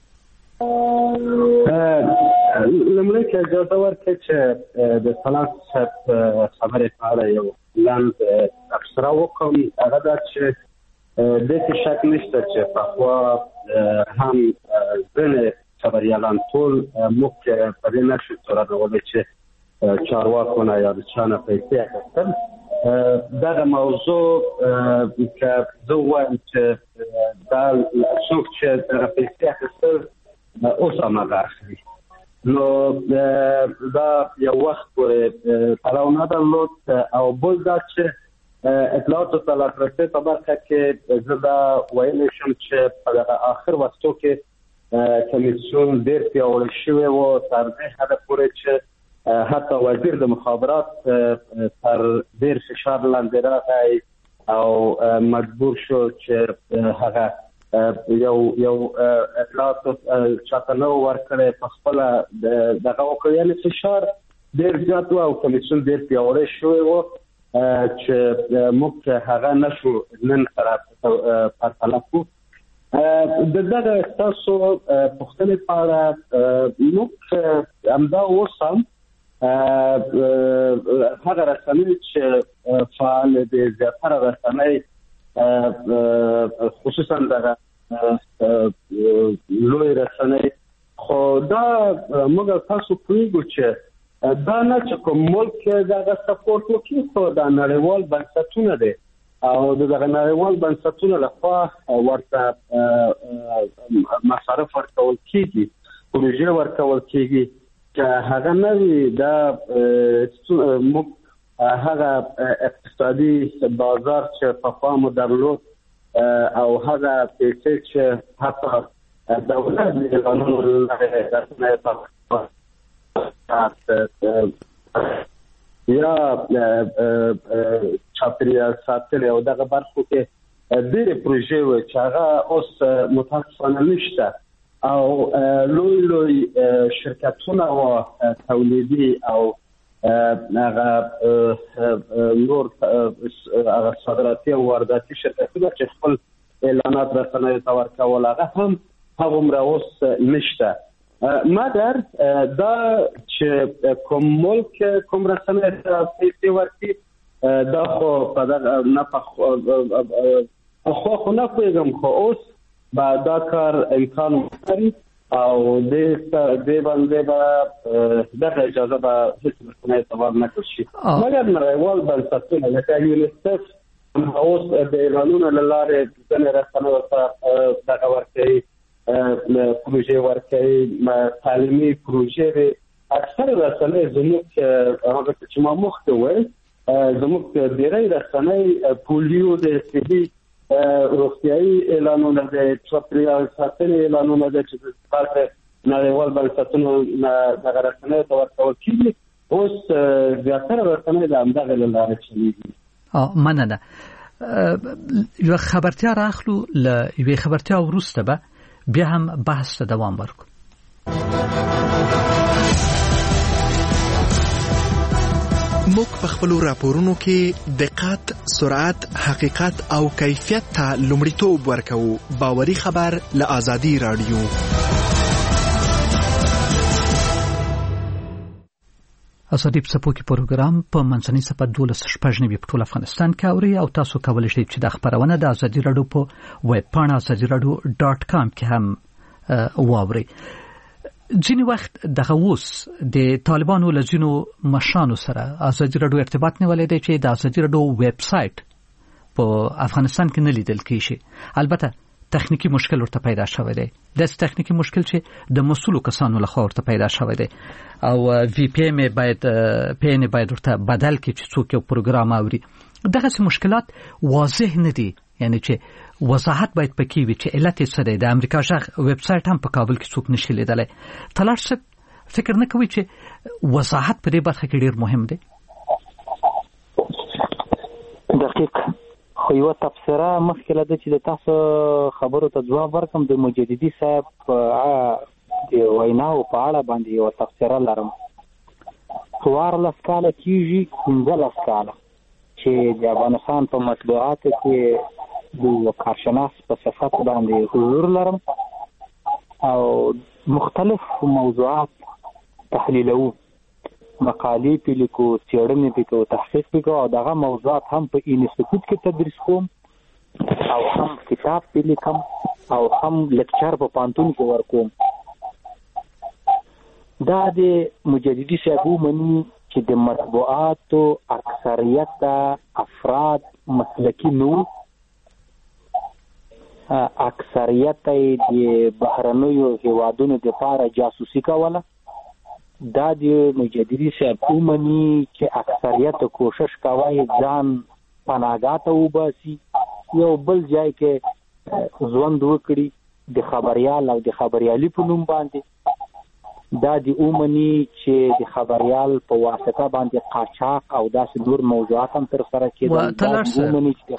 لومړی که اجازه ورکړئ چې د سلام صاحب خبرې په اړه یو لنډ تبصره وکړم. هغه دا چې داسې شک نشته چې پخوا هم ځینې خبریالان ټول موږ په دې نشو تورنولی چې چارواکونه یا د چا نه پیسې اخیستل. دغه موضوع که زه ووایم چې دا څوک چې دغه پیسې اخیستل اوس هماغه اخلي، نو دا یو وخت پورې تړاو نه درلود. او بل دا چې اطلاعاتو ته لاسرسی په برخه کې زه دا ویلی شم چې په دغه آخر وختو کې کمیسیون ډېر پیاوړی شوی و تر دې حده پورې چې حتی وزیر د مخابرات تر ډېر فشار لاندې راغی او مجبور شو چې هغه یو اطلاعاتو چاته نه ورکړی په خپله دغه وکړي. یعنې فشار ډېر زیات و او کمیسیون ډېر پیاوړی شوی و چې موږ هغه نشو نن سره پرتله کړو. د دغه ستاسو پوښتنې په اړه موږ همدا اوس هم هغه رسنۍ چې فعال دي، زیاتره رسنۍ خصوصا دغه لوی رسنۍ، خو دا موږ تاسو پوهیږو چې دا نه چې کوم ملک دغه سپورټ وکړي، خو دا نړیوال بنسټونه دي او دغه نړیوال بنسټونو لخوا ورته مصارف ورکول کېږي، پروژې ورکول کېږي چې هغه نه وي دا موږ هغه اقتصادي بازار چې پخوا مو درلود او هغه پیسې چې حتی دولت د قانون یا چاپیریال ساتل او دغه برخو کې ډېرې پروژې وې چې هغه اوس متاسفانه نشته او لوی شرکتونه او تولیدي او هغه نور هغه صادراتي او وارداتي شرکتونه چې خپل اعلانات رسنیو ته ورکول هغه هم هغومره اوس نشته. مګر دا چې کوم ملک کوم رسنیو ته پیسې ورکړي دا خو په دغه نه خو نه پوهېږم خو اوس به دا کار امکان لري او دې باندې به دغه اجازه به هیڅ رسنۍ ته ورنکړل شي. مګر نړیوال بنسټونه لکه یونیسف اوس د اعلانونو له لارې ځینې رسنیو ته دغه ورکوي، پروژې ورکوي، تعلیمي پروژې. اکثر رسنۍ زموږ هغه چې ما مخکې وویل زموږ ډېری رسنۍ پولیو د صحي روغتیایي اعلانونه د چاپیریال ساتنې اعلانونه د چې د نړیوال بنسټونو دغه رسنیو ته ورکول کېږي. اوس زیاتره رسنۍ د همدغې له لارې چلېږي. مننه. یوه خبرتیا راخلو، له یوې خبرتیا وروسته به بیا هم بحث ته دوام ورکړو. موږ په خپلو راپورونو کې دقت، سرعت، حقیقت او کیفیت ته لومړیتوب ورکوو. باوري خبر له آزادي رادیو. آزادي څپوکي پروګرام په منځنۍ صفحه 12 په ټول افغانستان کې اوري او تاسو کولی شئ چې د خبرونه د آزادي رادیو په ویب پاڼه azadiradio.com کې هم واورئ. ځینې وخت دغه اوس د طالبانو له ځینو مشرانو سره آزادي رادیو ارتباط نیولی دی چې د آزادي رادیو ویب سایټ په افغانستان کې نه لیدل کېږي. البته تخنیکی مشکل ورته پیدا شوی دی. داسې تخنیکی مشکل چې د مسؤلو کسانو لخوا ورته پیدا شوی دی او وی پی ان باید ورته بدل کړي چې څوک یو پروګرام اوري. دغه مشکلات واضح نه دي، یعنی چې وضاحت باید پکې وي چې علت یې څه دی. د امریکا غږ ویب سایټ هم په کابل کې څوک نشي لیدلی. طلال صاحب فکر نه کوي چې وضاحت په دې برخه کې ډېر مهم دی؟ دقیق. خو یوه تبصره مخکې له ده چې د تاسو خبرو ته ځواب ورکړم، د مجددي صاحب د ویناو په اړه باندې یوه تبصره لرم. 14 کاله کېږي، 15 کاله چې د افغانستان په مطبوعاتو کې د کارشناس په صفت باندې حضور لرم او مختلف موضوعات تحلیلو، مقالې پې لیکو، څېړنې پې کوو، تحقیق پې کوو او دغه موضوعات هم په انسټیټیوټ کې تدریس کوم او هم کتاب پې لیکم او هم لیکچر په پوهنتون کې ورکوم. دا د مجددي صاحب ومني چې د مطبوعاتو اکثریت افراد مسلکي نو، اکثریت د بهرنیو هیوادونو دپاره جاسوسي کوله. دا د مجددي صاحب ومني چې اکثریت کوشش کوي ځان پناهګاه ته وباسي، یو بل ځای کې ژوند وکړي د خبریال او د خبریالي په نوم باندې. دا د اومني چې د خبریال په واسطه باندې قاچاق او داسې نور موضوعات هم تر سره کېدل.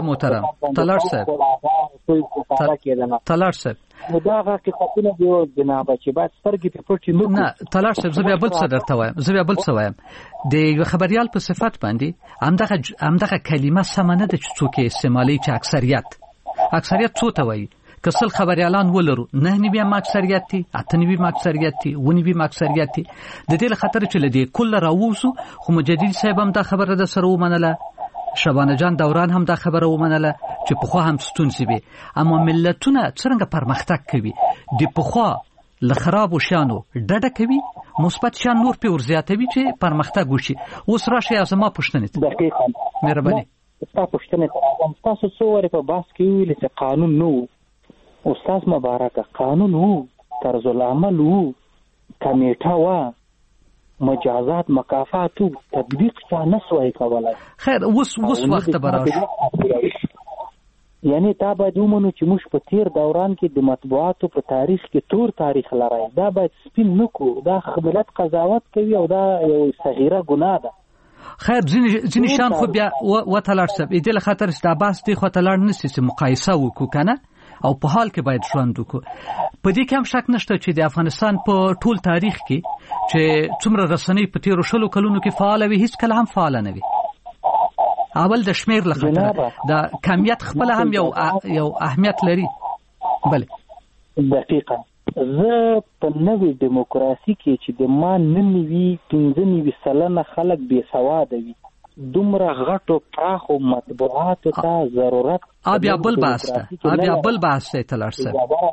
طلال صاحب دا هغه کتابونه دي جناب چې باید سترګې په پټې نه. طلال صاحب زه بیا بل څه وایم. د یو خبریال په صفت باندې همدغه کلمه سمه نه ده چې څوک یې استعمالوي چې اکثریت څو ته وایي. که سل خبریالان ولرو، 9 هم اکثریت دي، 8 هم اکثریت دي، 9 هم اکثریت دي. د دې له خطر چې له دې کله راووسو. خو مجددي صاحب هم دا خبره د سره ومنله، شبانه جان دوران هم دا خبره ومنله چې پخوا هم ستونزې وي، اما ملتونه څرنګه پرمختګ کوي د پخوا له خرابو شیانو ډډه کوي، مثبت شیان نور پې ورزیاتوي چې پرمختګ وشي. اوس راشئ زما پوښتنې ته. دقیقاً مهرباني. ستا پوښتنې ته تاسو څو وارې په بحث کې ویلي چې قانون نه و. استاد مبارکه قانون وو، طرز العمل وو، کمیټه وه، مجازات مکافات وو، تطبیق چا نسوای کولی. خیر اوس وخت به راشي. یعنی تا باید ومنو چې موږ په تیر دوران کې د مطبوعاتو په تاریخ کې تور تاریخ لرای. دا باید سپین نکو، دا ملت قضاوت کوي او دا یو صغیره ګناه ده. خیر ځینې شان خو بیا وتلاړ سب دې له خاطر چې د عباس دی خو تلاړ نشي چې مقایسه وکړو کنه او په حال کې باید ژوند وکړو. په دې کې هم شک نشته چې د افغانستان په ټول تاریخ کې چې څومره رسنۍ په تیرو 20 کلونو کې فعال وي هیڅ کله هم فعال نه وي. اول د شمیر له خاطر د کمیت خپل هم یو اهمیت لري. بله دقیقاً زه په نوې دیموکراسي کې چې د ما ننوي 15% خلک بې سواده وي دومره غټو پراخو مطبوعاتو ته ضرورت بیا بل بحث ته تلارسه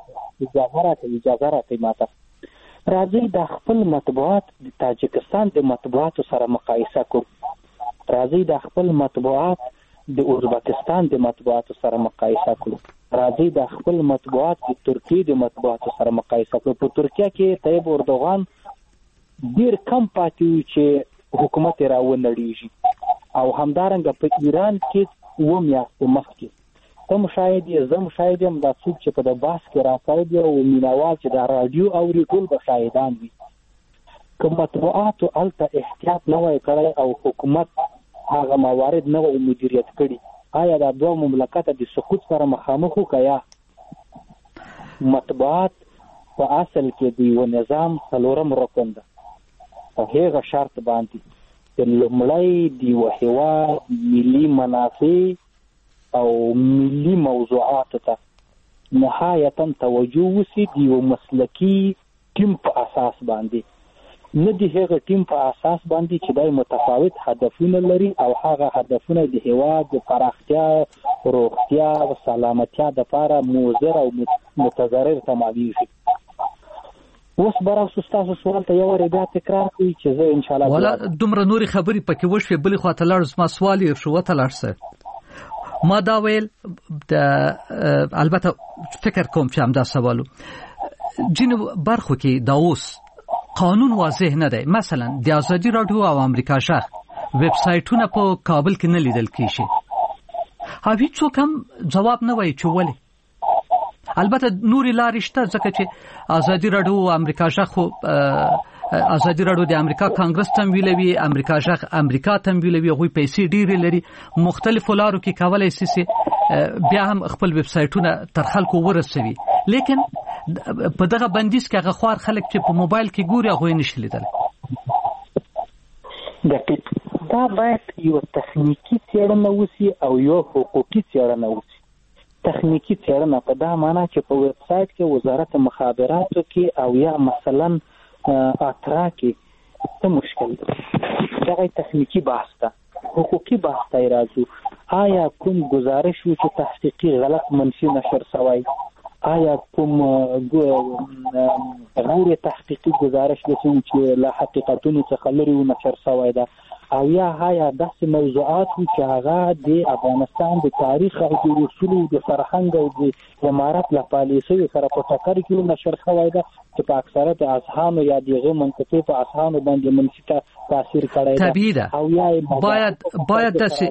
اجازه راکړئ ماته راځئ د خپل مطبوعات د تاجکستان د مطبوعاتو سره مقایسه کړو. راځئ د خپل مطبوعات د ازبکستان د مطبوعاتو سره مقایسه کړو. راځي د خپل مطبوعات د ترکیه د مطبوعاتو سره مقایسه کړو. په ترکیه کې طیب اردوغان ډیر کم پاتې چې حکومت راونړیږي او همدارنګه په ایران کې و میاشتې مخکې ته مشاهد یې زه مشاهد یم دا څوک چې په د باس کې راځي دی او مینوال چې د رادیو اوري ټول به شاهدان وي. که مطبوعاتو هلته احتیاط نه وای کړی او حکومت هغه موارد نه وای مدیریت کړي آیا دا دوه مملکت د سقوط سره مخامخ وکیا؟ مطبوعات په اصل کې د یو نظام څلورم رکن ده او هغه شرط باندې چې لومړی د یو هېواد ملي منافع او ملي موضوعات ته نهایتا توجه وشي د یو مسلکي ټیم په اساس باندې، نه د هغه ټیم په اساس باندې چې دای متفاوت هدفونه لري او هغه هدفونه د هېواد د پراختیا، روغتیا او سلامتیا لپاره مضر او متضرر تمامېږي. اوس برعکس تاسو سوال ته یو بیا تکرار کوي چې زه ان شاء الله ولا دومره نوري خبرې پکې وشوي بلې خواته لاړ زما سوال یې شو وته لاړ سر ما دا ویل البته فکر کوم چې همدا سوالو جن برخو کې دا اوس قانون واضح نه دی. مثلا د ازادي رادیو او امریکا شخ ویب سایټونه په کابل کې نه لیدل کیږي. هغه څوک هم جواب نه وایي چې ولې. البته نوري لارې شته ځکه چې ازادي رادیو او امریکا شخ ازادي رادیو د امریکا کانګرس تم ویلوي، امریکا شخ امریکا تم ویلوي، غوي پیسې ډېرې لري، مختلفو لارو کې کولای شي بیا هم خپل ویب سایټونه تر خلکو ورسوي. لیکن په دغه بندیز کې هغه خوار خلک چې په موبایل کې ګوري هغه نشي لیدل. دا باید یو تخنیکی څېړنه وشي او یو حقوقي څېړنه وشي. تخنیکی څېړنه په دا معنا چې په ویب سایټ کې وزارت مخابراتو کې او یا مثلا اترا کې څه مشکل دی. دغه تخنیکی بحث ده. حقوقي بحث ته راځو. آیا کوم گزارش و چې تحقیقي غلط منفي نشر شوی؟ آیا کوم غیر تحقیقي گزارش د چې له حقیقتونو څخه لري و نشر شوی ده؟ او یا داسې موضوعات چې هغه د افغانستان د تاریخ او د اصولو د فرهنګ او د امارت له پالیسیو سره په ټکر کې نشر شوی ده چې په اکثریت اذهانو یا دغه منطقې په اذهانو باندې منفي تاثیر کړی ده. طبیعي ده. باید داسې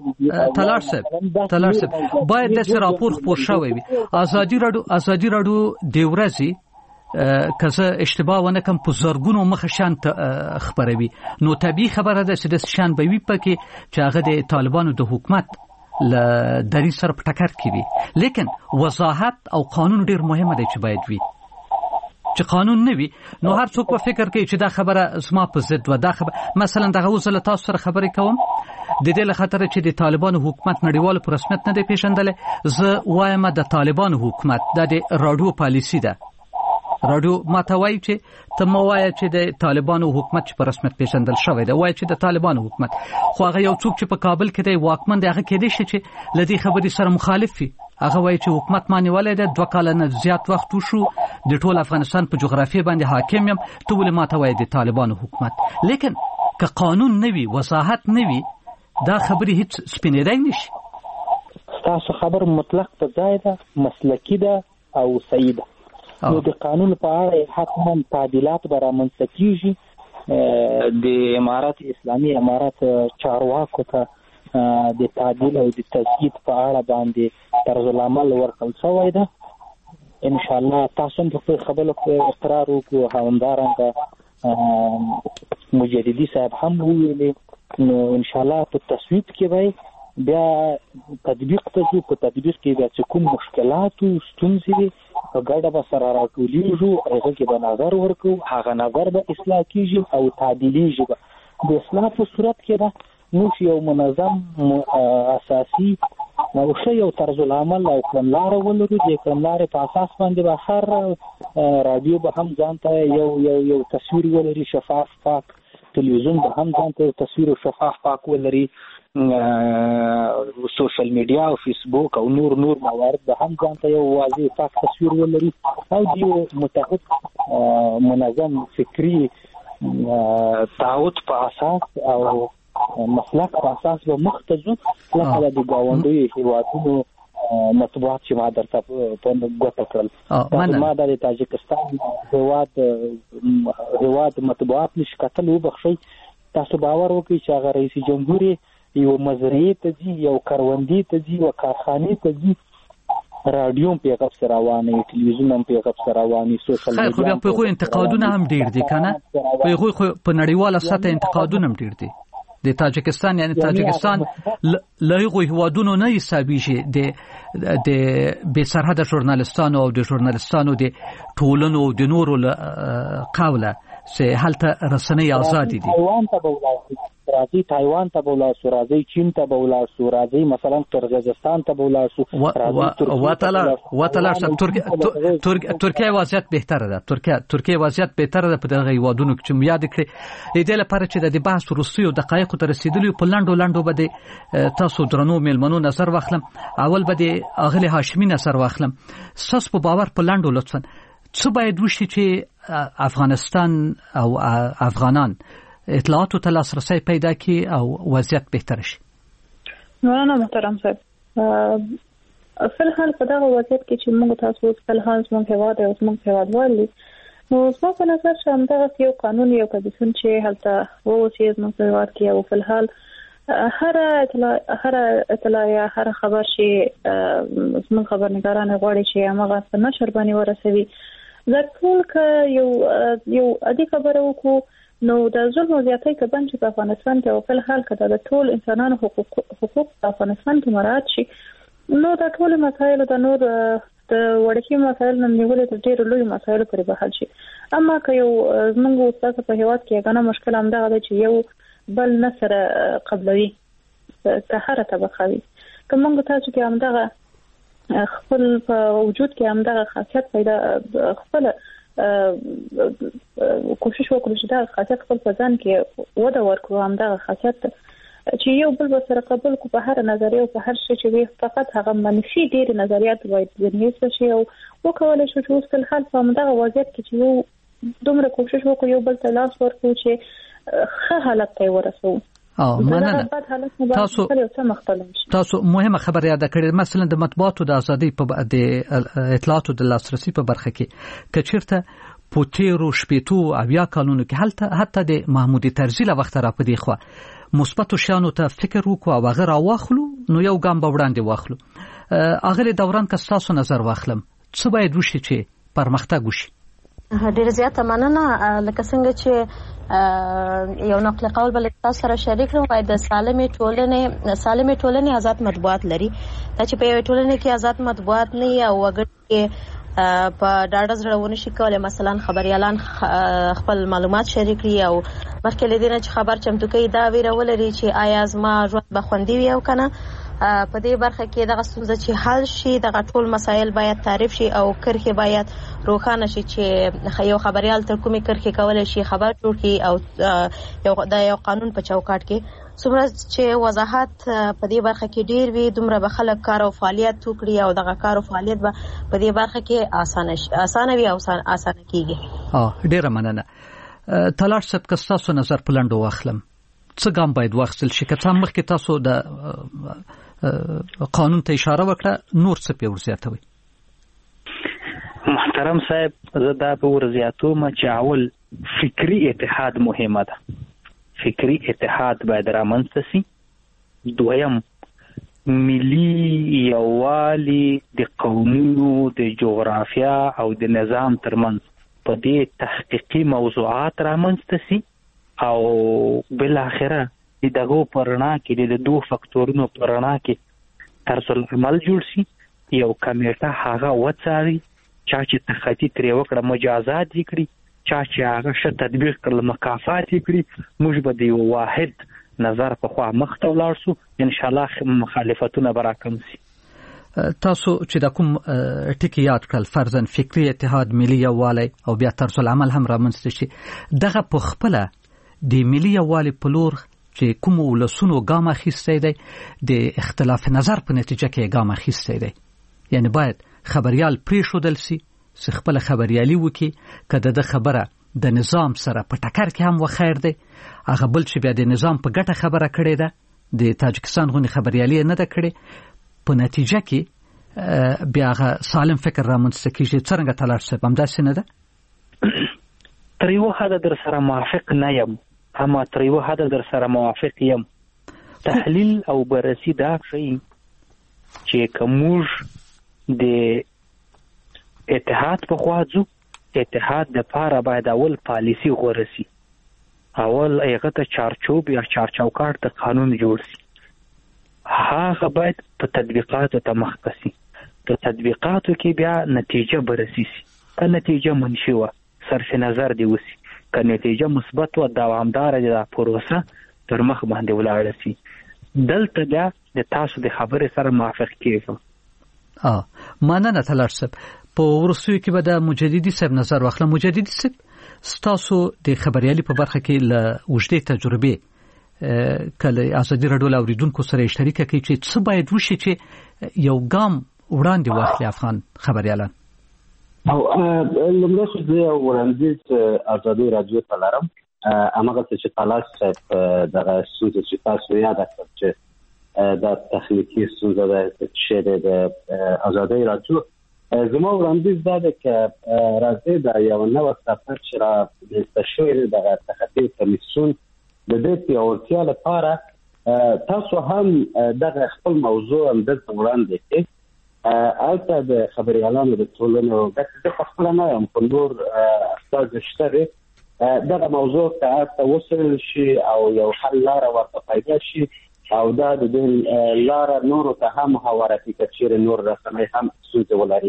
تلارسب باید داسې راپور خپور شوی وي. ازادي رادیو د ورځې که زه اشتباه ونه کم په زرګونو مخه شان خبروي، نو طبیعي خبره ده چې د شان به وي پکې چې هغه د طالبانو د حکومت له دریځ سره په ټکر کې وي. لیکن وضاحت او قانون ډیر مهمه دی چې باید وي. چې قانون نه وي نو هر څوک به فکر کوي چې دا خبره زما په ضد و. دا خبره مثلا دغه اوس له تاسو سره خبرې کوم د دې له خاطر چې د طالبانو حکومت نړیوال په رسمیت نه دی پیژندل. زه وایم د طالبانو حکومت د رادیو پالیسی ده. رادیو ماتوي چې ته مو وایي چې د طالبانو حکومت چې په رسمیت پیژندل شوی دی، وایي چې د طالبانو حکومت، خو هغه یو څوک چې په کابل کې دی واکمن دی هغه کې دی چې لدی خبرې سره مخالف وي. هغه وایي چې حکومت مانی ولې د 2 کال نه زیات وخت وشو د ټول افغانستان په جغرافیه باندې حاکم یم، ته ولې ماته وایي د طالبانو حکومت. لیکن که قانون نه وي، وضاحت نه وي، دا خبرې هیڅ سپینېدای نشي. تاسو خبر مطلق ته ځای ده، مسلکی ده او صحیح ده. نو د قانون په اړه حتما تعدیلات به رامنځته کیږي. د امارات اسلامي امارات چارواکو ته د تعدیل او د تثبیت په اړه باندې طرز العمل ورکړل شوی ده. ان شاء الله تاسو هم په خبرو کې اقرار وکړو. همدارنګه مجددي صاحب هم ویلي نو ان شاء الله په تصویب کې به بیا تطبیق ته چې په تطبیق کې بیا کوم مشکلات او ستونزې په ګډه به سره راټولیږو هغه کې به نظر ورکو هغه نظر به اصلاح کیږي او تعدیلیږي د اصلاح په صورت کې به موږ یو منظم اساسي او یو طرز العمل او کړنلاره ولرو د کړنلارې په اساس باندې به هر رادیو به هم ځانته یو تصویر ولري شفاف پاک تلویزیون به هم ځانته تصویر شفاف پاک ولري سوشل میډیا او فیسبوک او نور موارد به هم ځانته یو واضح پاک تصویر ولري او یو متحد منظم فکری تعهد په اساس او مسلک په اساس به مختزو لکه د ګاونډي هیوادونو مطبوعات چې ما درته په ګوته کړل ما د تاجکستان هیواد مطبوعات نشکتل وبخښي تاسو باور وکړئ چې هغه رئیس جمهور یو مزرعې ته ځي یو کروندې ته ځي یو کارخانې ته ځي رادیو په غږ سره رواني تلویزیون هم په غږ سره رواني سوشل میډیا خو په انتقادونه هم ډیر دي کنه په نړیواله سطح انتقادونه هم ډیر دي د تاجکستان یعنی تاجکستان لایغو هیوادونو نه حسابيږي د به سرحد ژورنالستانو او د ژورنالستانو د ټولنو د نورو قوله سه هلته رسنۍ آزاد دي راځي تایوان ته بولا سو راځي چین ته بولا سو راځي مثلا قرغیزستان ته بولا سو واتلا ترکیه وضعیت بهتره ده ترکیه وضعیت بهتره ده په دغه هیوادونو کې چې یاد کړئ د لپاره چې د بحث روسي او دقایق ته رسیدلی په لندو بده تاسو درنو ملمنو نظر واخلم اول بده اغلی هاشمي نظر واخلم ساس په باور په لندو لطفا څه باید وشي چې افغانستان او افغانان اطلاعاتو ته لاسرسی پیدا کی او وضعیت بهتر شي. مولانا محترم صاحب فلحال په دغه وضعیت کې چې موږ تاسو فلحال زموږ هیواد او زموږ هیوادوالي نو زما په نظر چې همدغه یو قانون یو کمیسیون چې هلته ووسي زموږ هیواد کې او فلحال هر اطلاع یا هر خبر چې زموږ خبرنګاران غواړي چې هغه په نشر باندې ورسوي ځکه که یو عادي خبره وکړو نو د ظلم او زیاتۍ کبن چې په افغانستان کې او په حال کې د ټول انسانانو حقوق په افغانستان کې مراعات شي نو د ټول مسایل د نور د وړکي مسایل نه نیولې د ډېر لوی مسایل پرې به حل شي اما که یو زموږ استاد په هیواد کې غنه مشکل هم دا دی چې یو بل نصر قبلوي که هر طبقه وي که موږ تاسو کې هم دغه خپل په وجود کې هم دغه خاصیت پیدا خپل کوشش وکړو چې دا خاصیت خپل په ځان کې وده ورکړو هم دا خاصیت چې یو بل سره قبول کو په هر نظریه او په هر شي چې فقط هغه منفي ډیر نظریات وایي د نیوسه شي او وکولای شو چې اوس په حال په دغه وضعیت کې چې یو دومره کوشش وکړو یو بل ته لاس ورکړو چې ښه حالت ته ورسو تاسو مهمه خبره یاد کړئ مثلا د مطبوعاتو د ازادي په د اطلاعاتو د لاسرسي په برخه کې کچیرته پوتیرو شپېتو اویا کالونو کې حتی د محمود طرزي له وخت را پدې خو مثبت شانو ته فکر وکړو او هغه راواخلو نو یو ګام به وړاندې واخلو اغه دوران که تاسو نظر واخلم څه باید وشي چې پرمختګ وشي ډیر زیاته مننه لکه څنګه چې یو نقل قول بل تاسو سره شریک کړم وای د سالمې ټولنې آزاد مطبوعات لري دا چې په ټولنې کې آزاد مطبوعات نه او وګړي په ډاډه زړه ونه شي کولای مثلا خبريالان خپل معلومات شریک کړي او مخکې لدینه چې خبر چمتو کوي دا ویره ولري چې آیا زما ژوند بخوندي وي او کنه په دې برخه کې دغه ستونزه چې حل شي دغه ټول مسایل باید تعریف شي او کرخه باید روښانه شي چې یو خبريال تر کومې کرخه کولای شي خبر جوړ کړي او یو قانون په چوکاټ کې څومره چې وضاحت په دې برخه کې ډیر وي دومره به خلک کار او فعالیت وکړي او دغه کار او فعالیت به په دې برخه کې اسانه وي او اسانه کیږي ډیره مننه تلاش سب کستاسو نظر پلانډو واخلم څه ګام باید واخیستل شي که څه مخکې تاسو د قانون ته اشاره وکړه نور څه په ورزیاتوي محترم صاحب زه دا په ورزیاتوم چې اول فکری اتحاد مهمه ده فکری اتحاد باید رامنځته شي دویم ملي یووالي د قومونو د جغرافیا او د نظام ترمنځ په دې تحقیقي موضوعات رامنځته شي او بل اخره دغه پرنا کې د دوه فاکتورونو پرنا کې طرز العمل جوړ شي. یو کمیټه هغه وڅاري چا چې تخطی ترې وکړه مجازات وکړي، چا چې هغه ښه تطبیق کړل مکافات وکړي. موږ به د یو واحد نظر په خوا مخ ته ولاړ شو، ان شاء الله مخالفتونه به راکم شي. تاسو چې د کوم ټکی یاد کړل فرضاً فکری اتحاد، ملي یووالی او بیا طرز العمل هم رامنځته شي، دغه په خپله د ملي یووالی په لور چې کوم ولسونو ګام اخیستی دی د اختلاف نظر په نتیجه کې ګام اخیستی دی. یعنی باید خبریال پرېښودل سي چې خپله خبریالي وکړي، که د خبره د نظام سره په ټکر کې هم وخیر دی، هغه بل چې بیا د نظام په ګټه خبره کړې ده د تاجکستان غونې خبریالي نه ده کړې، په نتیجه کې بیا هغه سالم فکر رامنځته کېږي. څرنګه طلعت صاحب همداسې نه ده؟ تر یوه حده در سره موافق نه یم، اما تر یوه حده در سره موافق یم. تحلیل او بررسي دا ښیي چې که موږ د اتحاد په خوا ځو، اتحاد دپاره باید اول پالیسي غوره سي، اول هغه ته چارچوب یا چارچوکاټ د قانون جوړ سي، هغه باید په تطبیقاتو ته مخکې سي. په تطبیقاتو کې بیا نتیجه بررسي سي، که نتیجه منفي وه صرف نظر دی وسي، که نتیجه مثبت وه دوامداره دا پروسه تر مخ باندې ولاړه سي. دلته بیا د تاسو د خبرې سره موافق کېږم. مننه طلعت صاحب. په وروستیو کې به د مجددي صاحب نظر واخلم. مجددي صاحب، ستاسو د خبریالي په برخه کې له اوږدې تجربې کله ازادي راډیو له اوریدونکو سره شریکه کوي چې څه باید وشي چې یو ګام وړاندې واخلي افغان خبریالان؟ او لومړی خو زه یو وړاندیز ازادي راډیو ته لرم، هماغسې چې طلعت صاحب دغه ستونزه چې تاسو یاده کړه چې دا تخنیکي ستونزه ده چې د ازادي راډیو، زما وړاندیز دا ده که راځي دا یو نوی سفر چې رامنځته شوی دغه تخطي کمیسیون د دې پیاوړتیا لپاره تاسو هم دغه خپل موضوع همدلته وړاندې کړئ. هلته د خبریالانو د ټولنو ګټې زه په خپله نه یم، خو نور استازي شته دی، دغه موضوع که هلته وڅېړل شي او یو حل لاره ورته پیدا شي او دا د دې لاره نورو ته هم هواره کړي، که چېرې نور رسنۍ هم ستونزې ولري،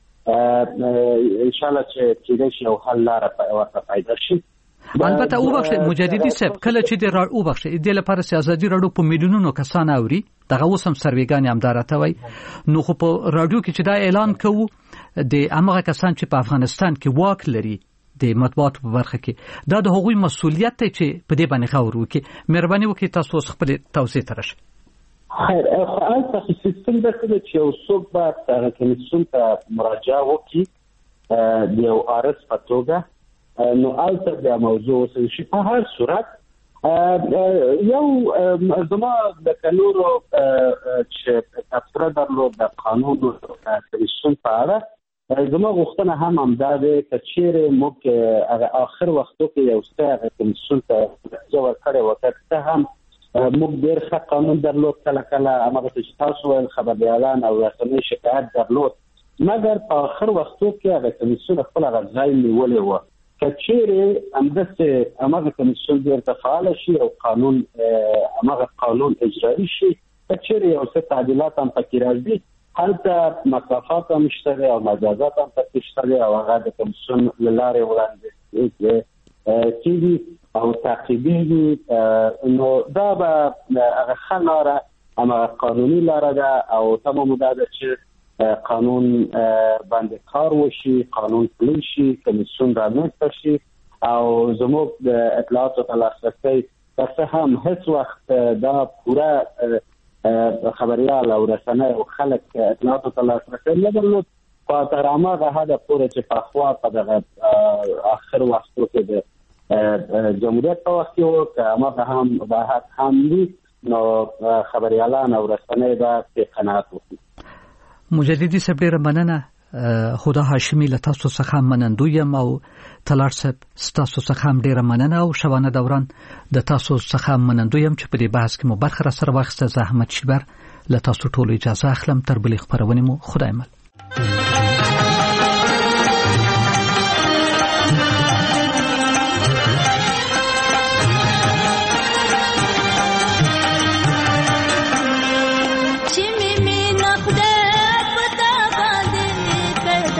انشاءالله چې کېدای شي یو حل لاره ورته پیدا شي. البته وبخښئ مجددي صاحب، کله چې د وبخښئ دې لپاره چې ازادي راډیو په میلیونونو کسان اوري، دغه اوس هم سروېګانې هم دا راته وایي، نو خو په راډیو کې چې دا اعلان کوو د همغه کسان چې په افغانستان کې واک لري د مطبوعاتو په برخه کې، دا د هغوی مسؤلیت دی چې په دې باندې غور وکړي. مهرباني وکړئ تاسو اوس خپل توضیح ته راشئ. خیر، هلته سیستم داسې دی چې یو څوک باید هغه کمیسیون ته مراجعه وکړي د یو عارض په توګه، نو هلته بیا موضوع وڅېړل شي. په هر صورت یو زما د نورو چې تبصره درلود د قانون کمیسیون په اړه، زما غوښتنه هم همدا دی که چېرې موږ هغه آخر وختو کې یو څه هغه کمیسیون ته نتیجه ورکړې وه، که څه هم موږ ډېر ښه قانون درلود، کله کله همغسې چې تاسو ویل خبریالان او رسنۍ شکایت درلود، مګر په آخر وختو کې هغه کمیسیون خپل هغه ځای نیولی وه. که چېرې همداسې همغه کمیسیون بیرته فعاله شي او همغه قانون اجرایي شي، که چېرې یو څه تعدیلات هم پکې راځي، هلته مکافات هم شته دی او مجازات هم پکې شته دی او هغه د کمیسیون له لارې وړاندې کېږي او تعقیبېږي، نو دا به هغه ښه لاره همغه قانوني لاره ده او تمام دا ده چې قانون باندې کار وشي، قانون پلی شي، کمیسیون رامنځته شي او زموږ د اطلاعاتو ته لاسرسی که څه هم هیڅ وخت دا پوره خبریال او رسنۍ او خلک اطلاعاتو ته لاسرسی نه درلود، خو تر هماغه حده پورې چې پخوا په دغه آخر وختو کې د جمهوریت په وخت کې و، که هماغه هم باحث هم وي، نو خبریالان او رسنۍ به پرې قناعت وکړي. مجددي صاحب ډېره مننه. خدا هاشمي له تاسو څخه منندوی یم او طلعت صاحب ستاسو څخه هم ډېره مننه او شبانه دوران د تاسو څخه منندوی یم چې په دې بحث کې مو برخه را سره واخیسته. زه احمد شیبر له تاسو ټولو اجازه اخلم، تر بلې خپرونې مو خدای مل.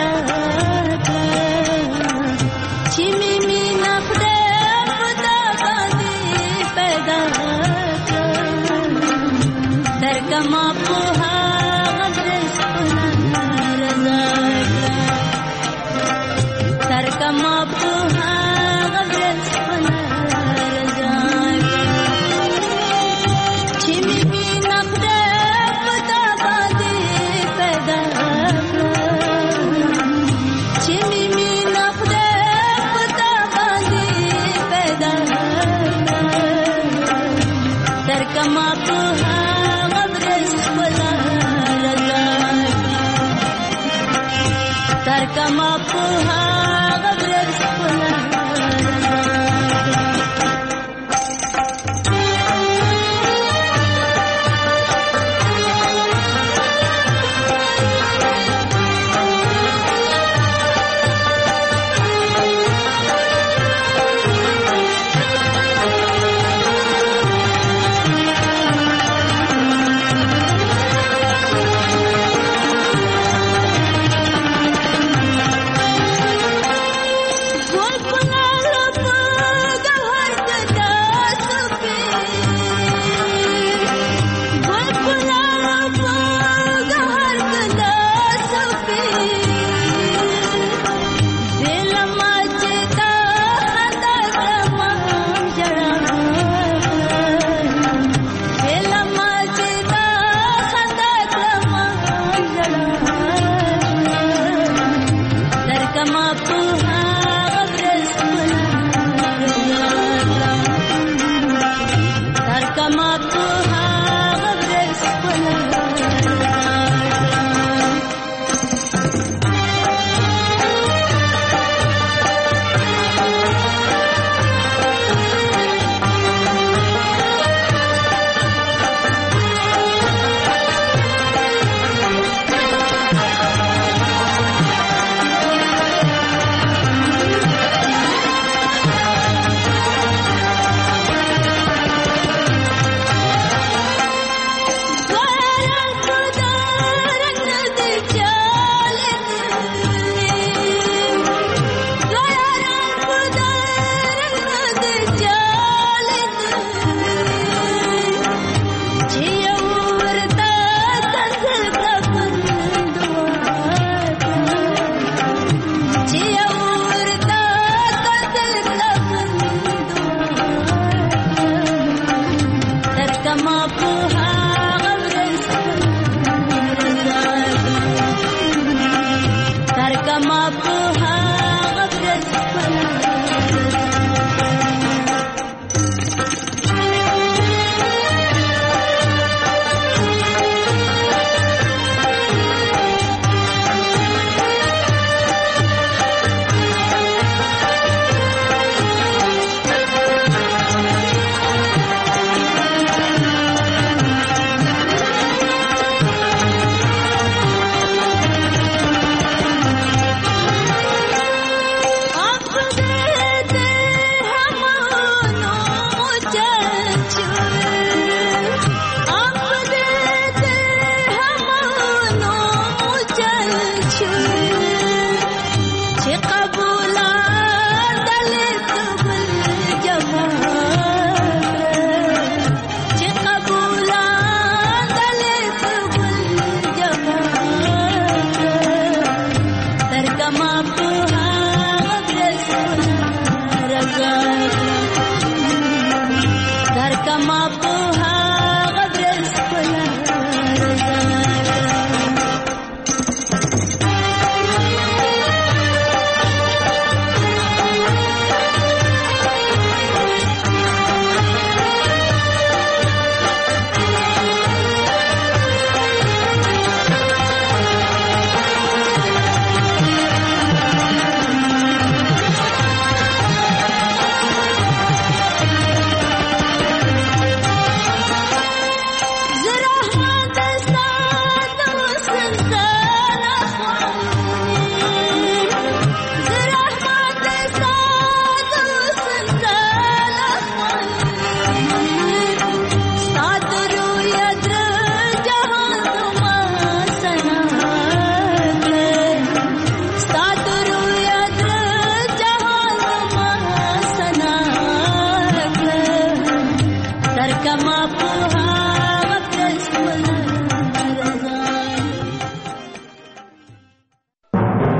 Come up.